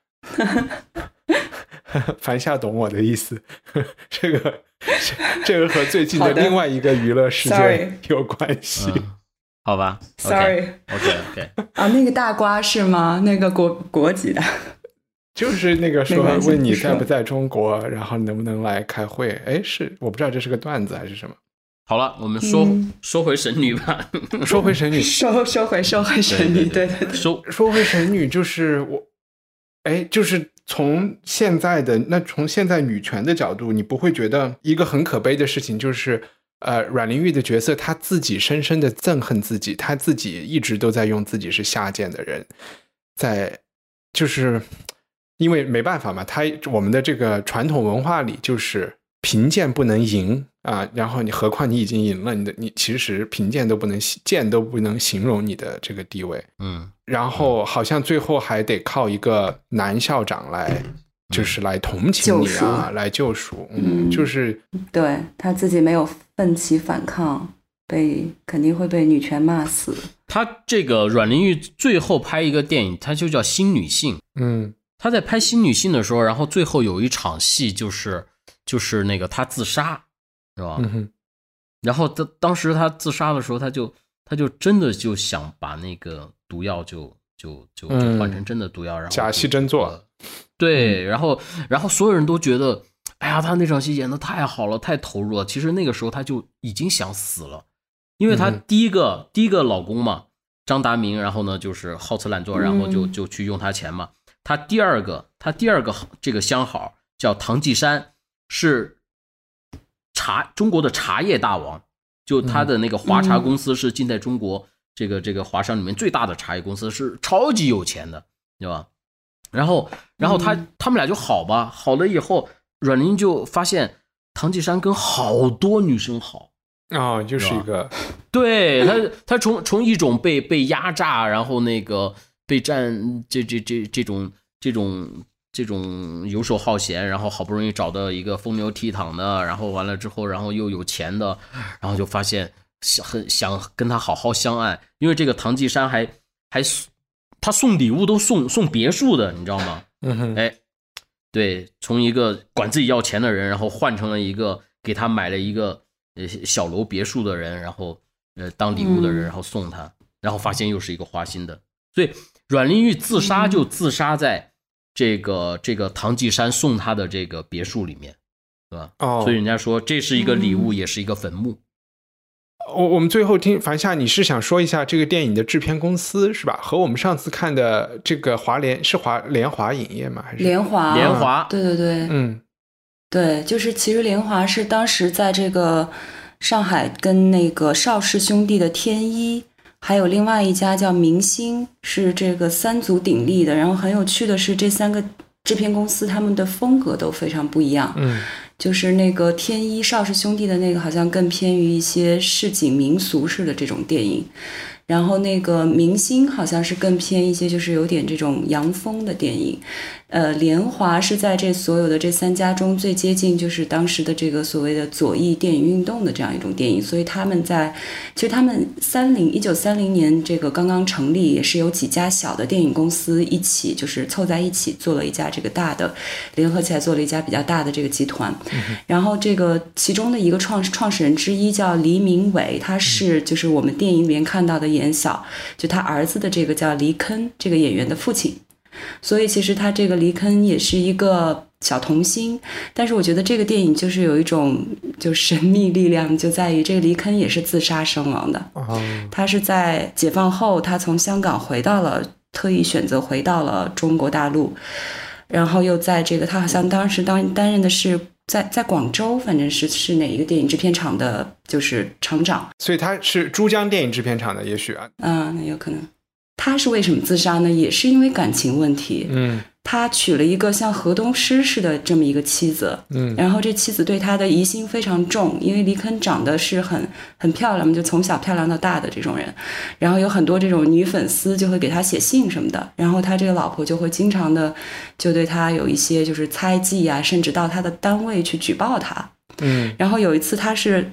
樊夏懂我的意思，这个和最近的另外一个娱乐事件有关系， 好吧 ？Sorry，OK， 那个大瓜是吗？那个国籍的。 就是那个说问你在不在中国，然后能不能来开会？我不知道这是个段子还是什么。 好了，我们说回神女吧。 说回神女， 收回神女，对， 说回神女，就是就是从现在女权的角度，你不会觉得一个很可悲的事情，就是阮玲玉的角色，她自己深深的憎恨自己，她自己一直都在用自己是下贱的人，就是因为没办法嘛，我们的这个传统文化里就是贫贱不能赢啊，然后何况你已经赢了，你其实贫贱都不能贱都不能形容你的这个地位，然后好像最后还得靠一个男校长来，就是来同情你啊，来救赎，就是对他自己没有奋起反抗，肯定会被女权骂死。 他这个阮玲玉最后拍一个电影，他就叫《新女性》，他在拍《新女性》的时候，然后最后有一场戏就是那个他自杀，是吧？然后当时他自杀的时候，他就真的就想把那个毒药就换成真的毒药，然后假戏真做。 对，然后所有人都觉得，哎呀，他那场戏演得太好了，太投入了。其实那个时候他就已经想死了，因为他第一个老公嘛，张达明，然后呢就是好吃懒做，然后就去用他钱嘛。他第二个这个相好叫唐季山，是中国的茶叶大王，就他的那个华茶公司是近代中国这个华商里面最大的茶叶公司，是超级有钱的，对吧？然后他们俩就好吧，好了以后，阮玲就发现唐季山跟好多女生好。 又是一个， 对，他从一种被压榨，然后那个被占这种游手好闲，然后好不容易找到一个风流倜傥的，然后完了之后，然后又有钱的，然后就发现想跟他好好相爱，因为这个唐季山还他送礼物都送别墅的，你知道吗？对，从一个管自己要钱的人，然后换成了一个给他买了一个小楼别墅的人，然后当礼物的人，然后送他，然后发现又是一个花心的，所以阮玲玉自杀就自杀在这个唐季山送他的这个别墅里面，对吧？所以人家说这是一个礼物，也是一个坟墓。 我们最后听樊夏，你是想说一下这个电影的制片公司是吧？和我们上次看的这个联华影业吗？还是联华？对对对，对，就是其实联华是当时在这个上海跟那个邵氏兄弟的天一，还有另外一家叫明星，是这个三足鼎立的。然后很有趣的是，这3个制片公司他们的风格都非常不一样。就是那个天一邵氏兄弟的那个好像更偏于一些市井民俗式的这种电影，然后那个明星好像是更偏一些就是有点这种洋风的电影。联华是在这所有的这3家中最接近就是当时的这个所谓的左翼电影运动的这样一种电影，所以其实他们1930年这个刚刚成立，也是有几家小的电影公司一起就是凑在一起做了一家这个大的，联合起来做了一家比较大的这个集团。然后这个其中的一个创始人之一叫黎明伟，他是就是我们电影里面看到的演小，就他儿子的这个叫黎坑这个演员的父亲。所以其实他这个黎坑也是一个小童星，但是我觉得这个电影就是有一种就神秘力量，就在于这个黎坑也是自杀身亡的。他是在解放后，他从香港特意选择回到了中国大陆，然后又在这个他好像当时担任的是在广州，反正是哪一个电影制片厂的就是厂长， 所以他是珠江电影制片厂的，也许啊， 那有可能。他是为什么自杀呢？也是因为感情问题。他娶了一个像河东狮似的这么一个妻子。然后这妻子对他的疑心非常重，因为黎坑长得是很漂亮，就从小漂亮到大的这种人。然后有很多这种女粉丝就会给他写信什么的，然后他这个老婆就会经常的就对他有一些就是猜忌啊，甚至到他的单位去举报他。然后有一次他是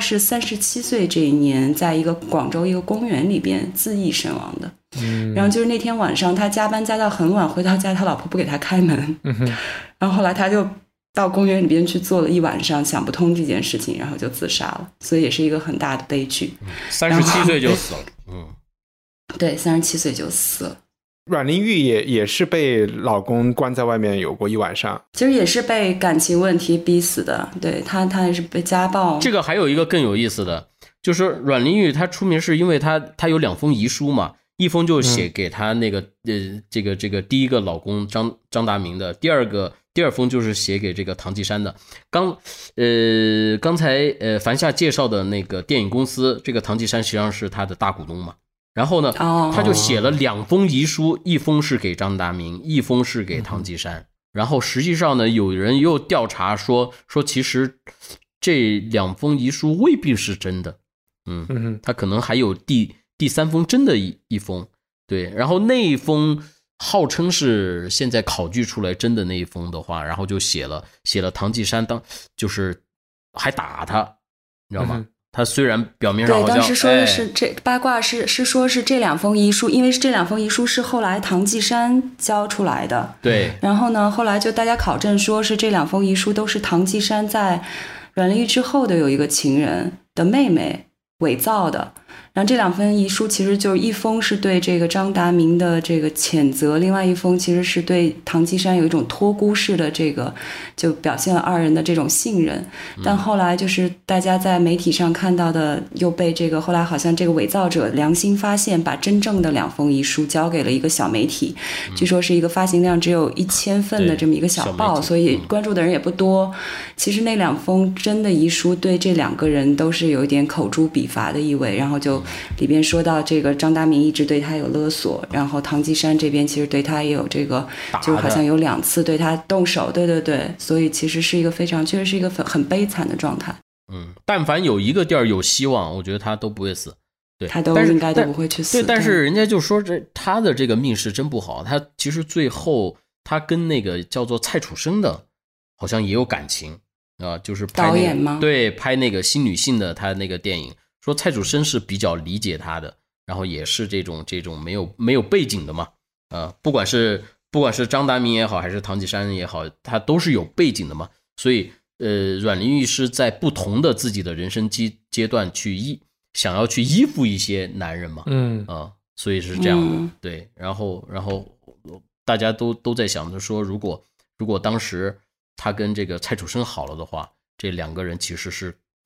37岁这一年，在一个广州一个公园里边自缢身亡的。然后就是那天晚上他加班加到很晚，回到家他老婆不给他开门。然后后来他就到公园里边去坐了一晚上，想不通这件事情，然后就自杀了。所以也是一个很大的悲剧。 37岁就死了。 对，37岁就死了。 阮玲玉也是被老公关在外面有过一晚上， 其实也是被感情问题逼死的。对，他也是被家暴。 这个还有一个更有意思的，就是阮玲玉她出名是因为她有2封遗书嘛，一封就写给她那个这个第一个老公张达明的，第二封就是写给这个唐季山的。刚才樊夏介绍的那个电影公司，这个唐季山实际上是他的大股东嘛。然后呢，他就写了2封遗书，一封是给张达明，一封是给唐季山。然后实际上呢，有人又调查说其实这2封遗书未必是真的。他可能还有第3封真的一封。对，然后那一封号称是现在考据出来真的那一封的话，然后就写了唐季山就是还打他，你知道吗？他虽然表面上好像对，当时说的是这八卦是说是这2封遗书，因为这2封遗书是后来唐季山交出来的。 对， 然后呢，后来就大家考证说是这2封遗书都是唐季山在阮玲玉之后的有一个情人的妹妹伪造的。然后这2封遗书其实就是一封是对这个张达明的这个谴责，另外一封其实是对唐季山有一种托孤式的这个，就表现了2人的这种信任。但后来就是大家在媒体上看到的又被这个后来好像这个伪造者良心发现，把真正的2封遗书交给了一个小媒体，据说是一个发行量只有1000份的这么一个小报，所以关注的人也不多。其实那2封真的遗书对这2个人都是有一点口诛笔伐的意味，然后就里边说到这个张达明一直对他有勒索，然后唐季山这边其实对他也有这个，就是好像有2次对他动手。对，所以其实是一个确实是一个很悲惨的状态。 但凡有一个地儿有希望，我觉得他都不会死。对， 他都应该都不会去死。 对，但是人家就说他的这个命是真不好。他其实最后他跟那个叫做蔡楚生的，好像也有感情啊，就是拍导演吗？ 对，拍那个新女性的他那个电影。说蔡楚生是比较理解他的，然后也是这种没有背景的嘛，不管是张达明也好，还是唐季山也好，他都是有背景的嘛，所以阮玲玉是在不同的自己的人生阶段想要去依附一些男人嘛，所以是这样的，对，然后大家都在想着说，如果当时他跟这个蔡楚生好了的话，这2个人其实是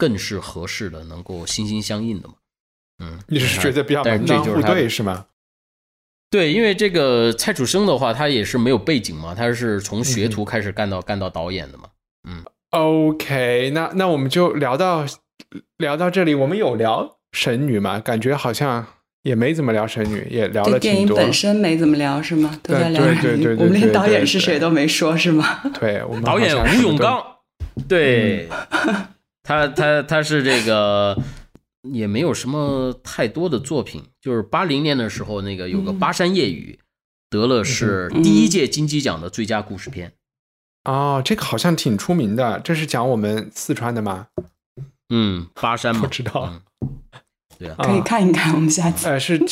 更是合适的，能够心心相印的嘛。 你是觉得比较门当户对是吗？ 对，因为这个蔡楚生的话，他也是没有背景嘛，他是从学徒开始干到导演的嘛。 OK， 那我们就聊到这里。我们有聊神女吗？感觉好像也没怎么聊神女，也聊了挺多。 电影本身没怎么聊是吗？都在聊神女。我们连导演是谁都没说是吗？ 对，我们导演吴永刚，对，他是这个也没有什么太多的作品，就是80年的时候那个有个《巴山夜雨》，得了是第1届金鸡奖的最佳故事片。 这个好像挺出名的，这是讲我们四川的吗？ 巴山嘛， 不知道。 对啊， 可以看一看，我们下次。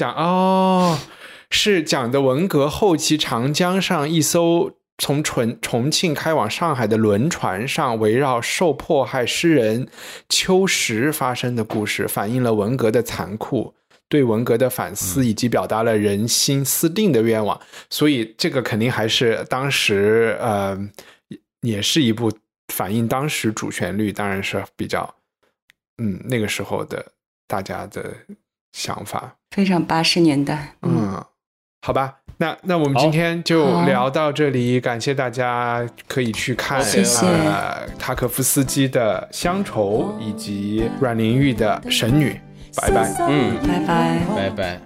是讲的文革后期长江上一艘从重庆开往上海的轮船上，围绕受迫害诗人秋实发生的故事，反映了文革的残酷，对文革的反思，以及表达了人心思定的愿望。所以这个肯定还是当时也是一部反映当时主旋律，当然是比较那个时候的大家的想法， 非常80年代。 好吧，那我们今天就聊到这里，感谢大家可以去看塔可夫斯基的《乡愁》以及阮玲玉的《神女》，拜拜。 拜拜拜拜。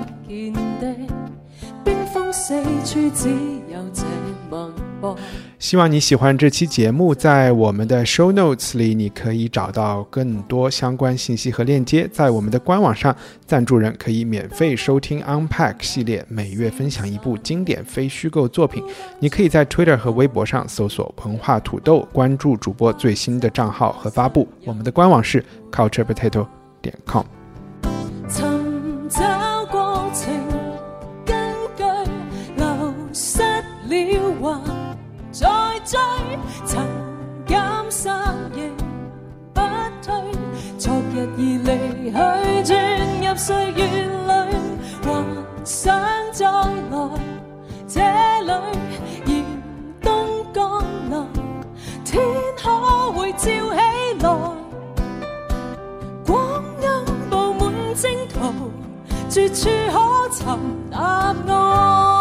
希望你喜欢这期节目，在我们的 show notes 里你可以找到更多相关信息和链接。在我们的官网上，赞助人可以免费收听 Unpack 系列，每月分享一部经典非虚构作品。你可以在 Twitter 和微博上搜索文化土豆，关注主播最新的账号和发布。我们的官网是 culturepotato.com。 尋找過程根據流失了還再追，曾減生仍不退，昨日已離去轉入歲月裏，還想再來這裏，嚴冬降臨，天可會照起來，光陰布滿征途，絕處可尋答案。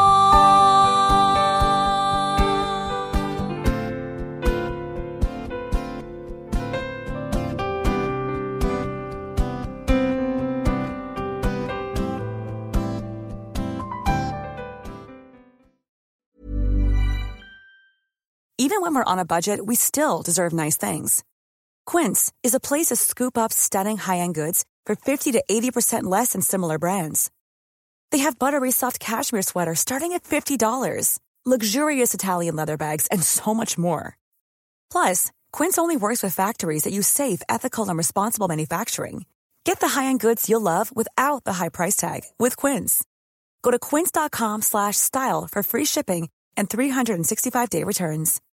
Even when we're on a budget, we still deserve nice things. Quince is a place to scoop up stunning high-end goods for 50 to 80% less than similar brands. They have buttery soft cashmere sweaters starting at $50, luxurious Italian leather bags, and so much more. Plus, Quince only works with factories that use safe, ethical, and responsible manufacturing. Get the high-end goods you'll love without the high price tag with Quince. Go to quince.com/style for free shipping and 365-day returns.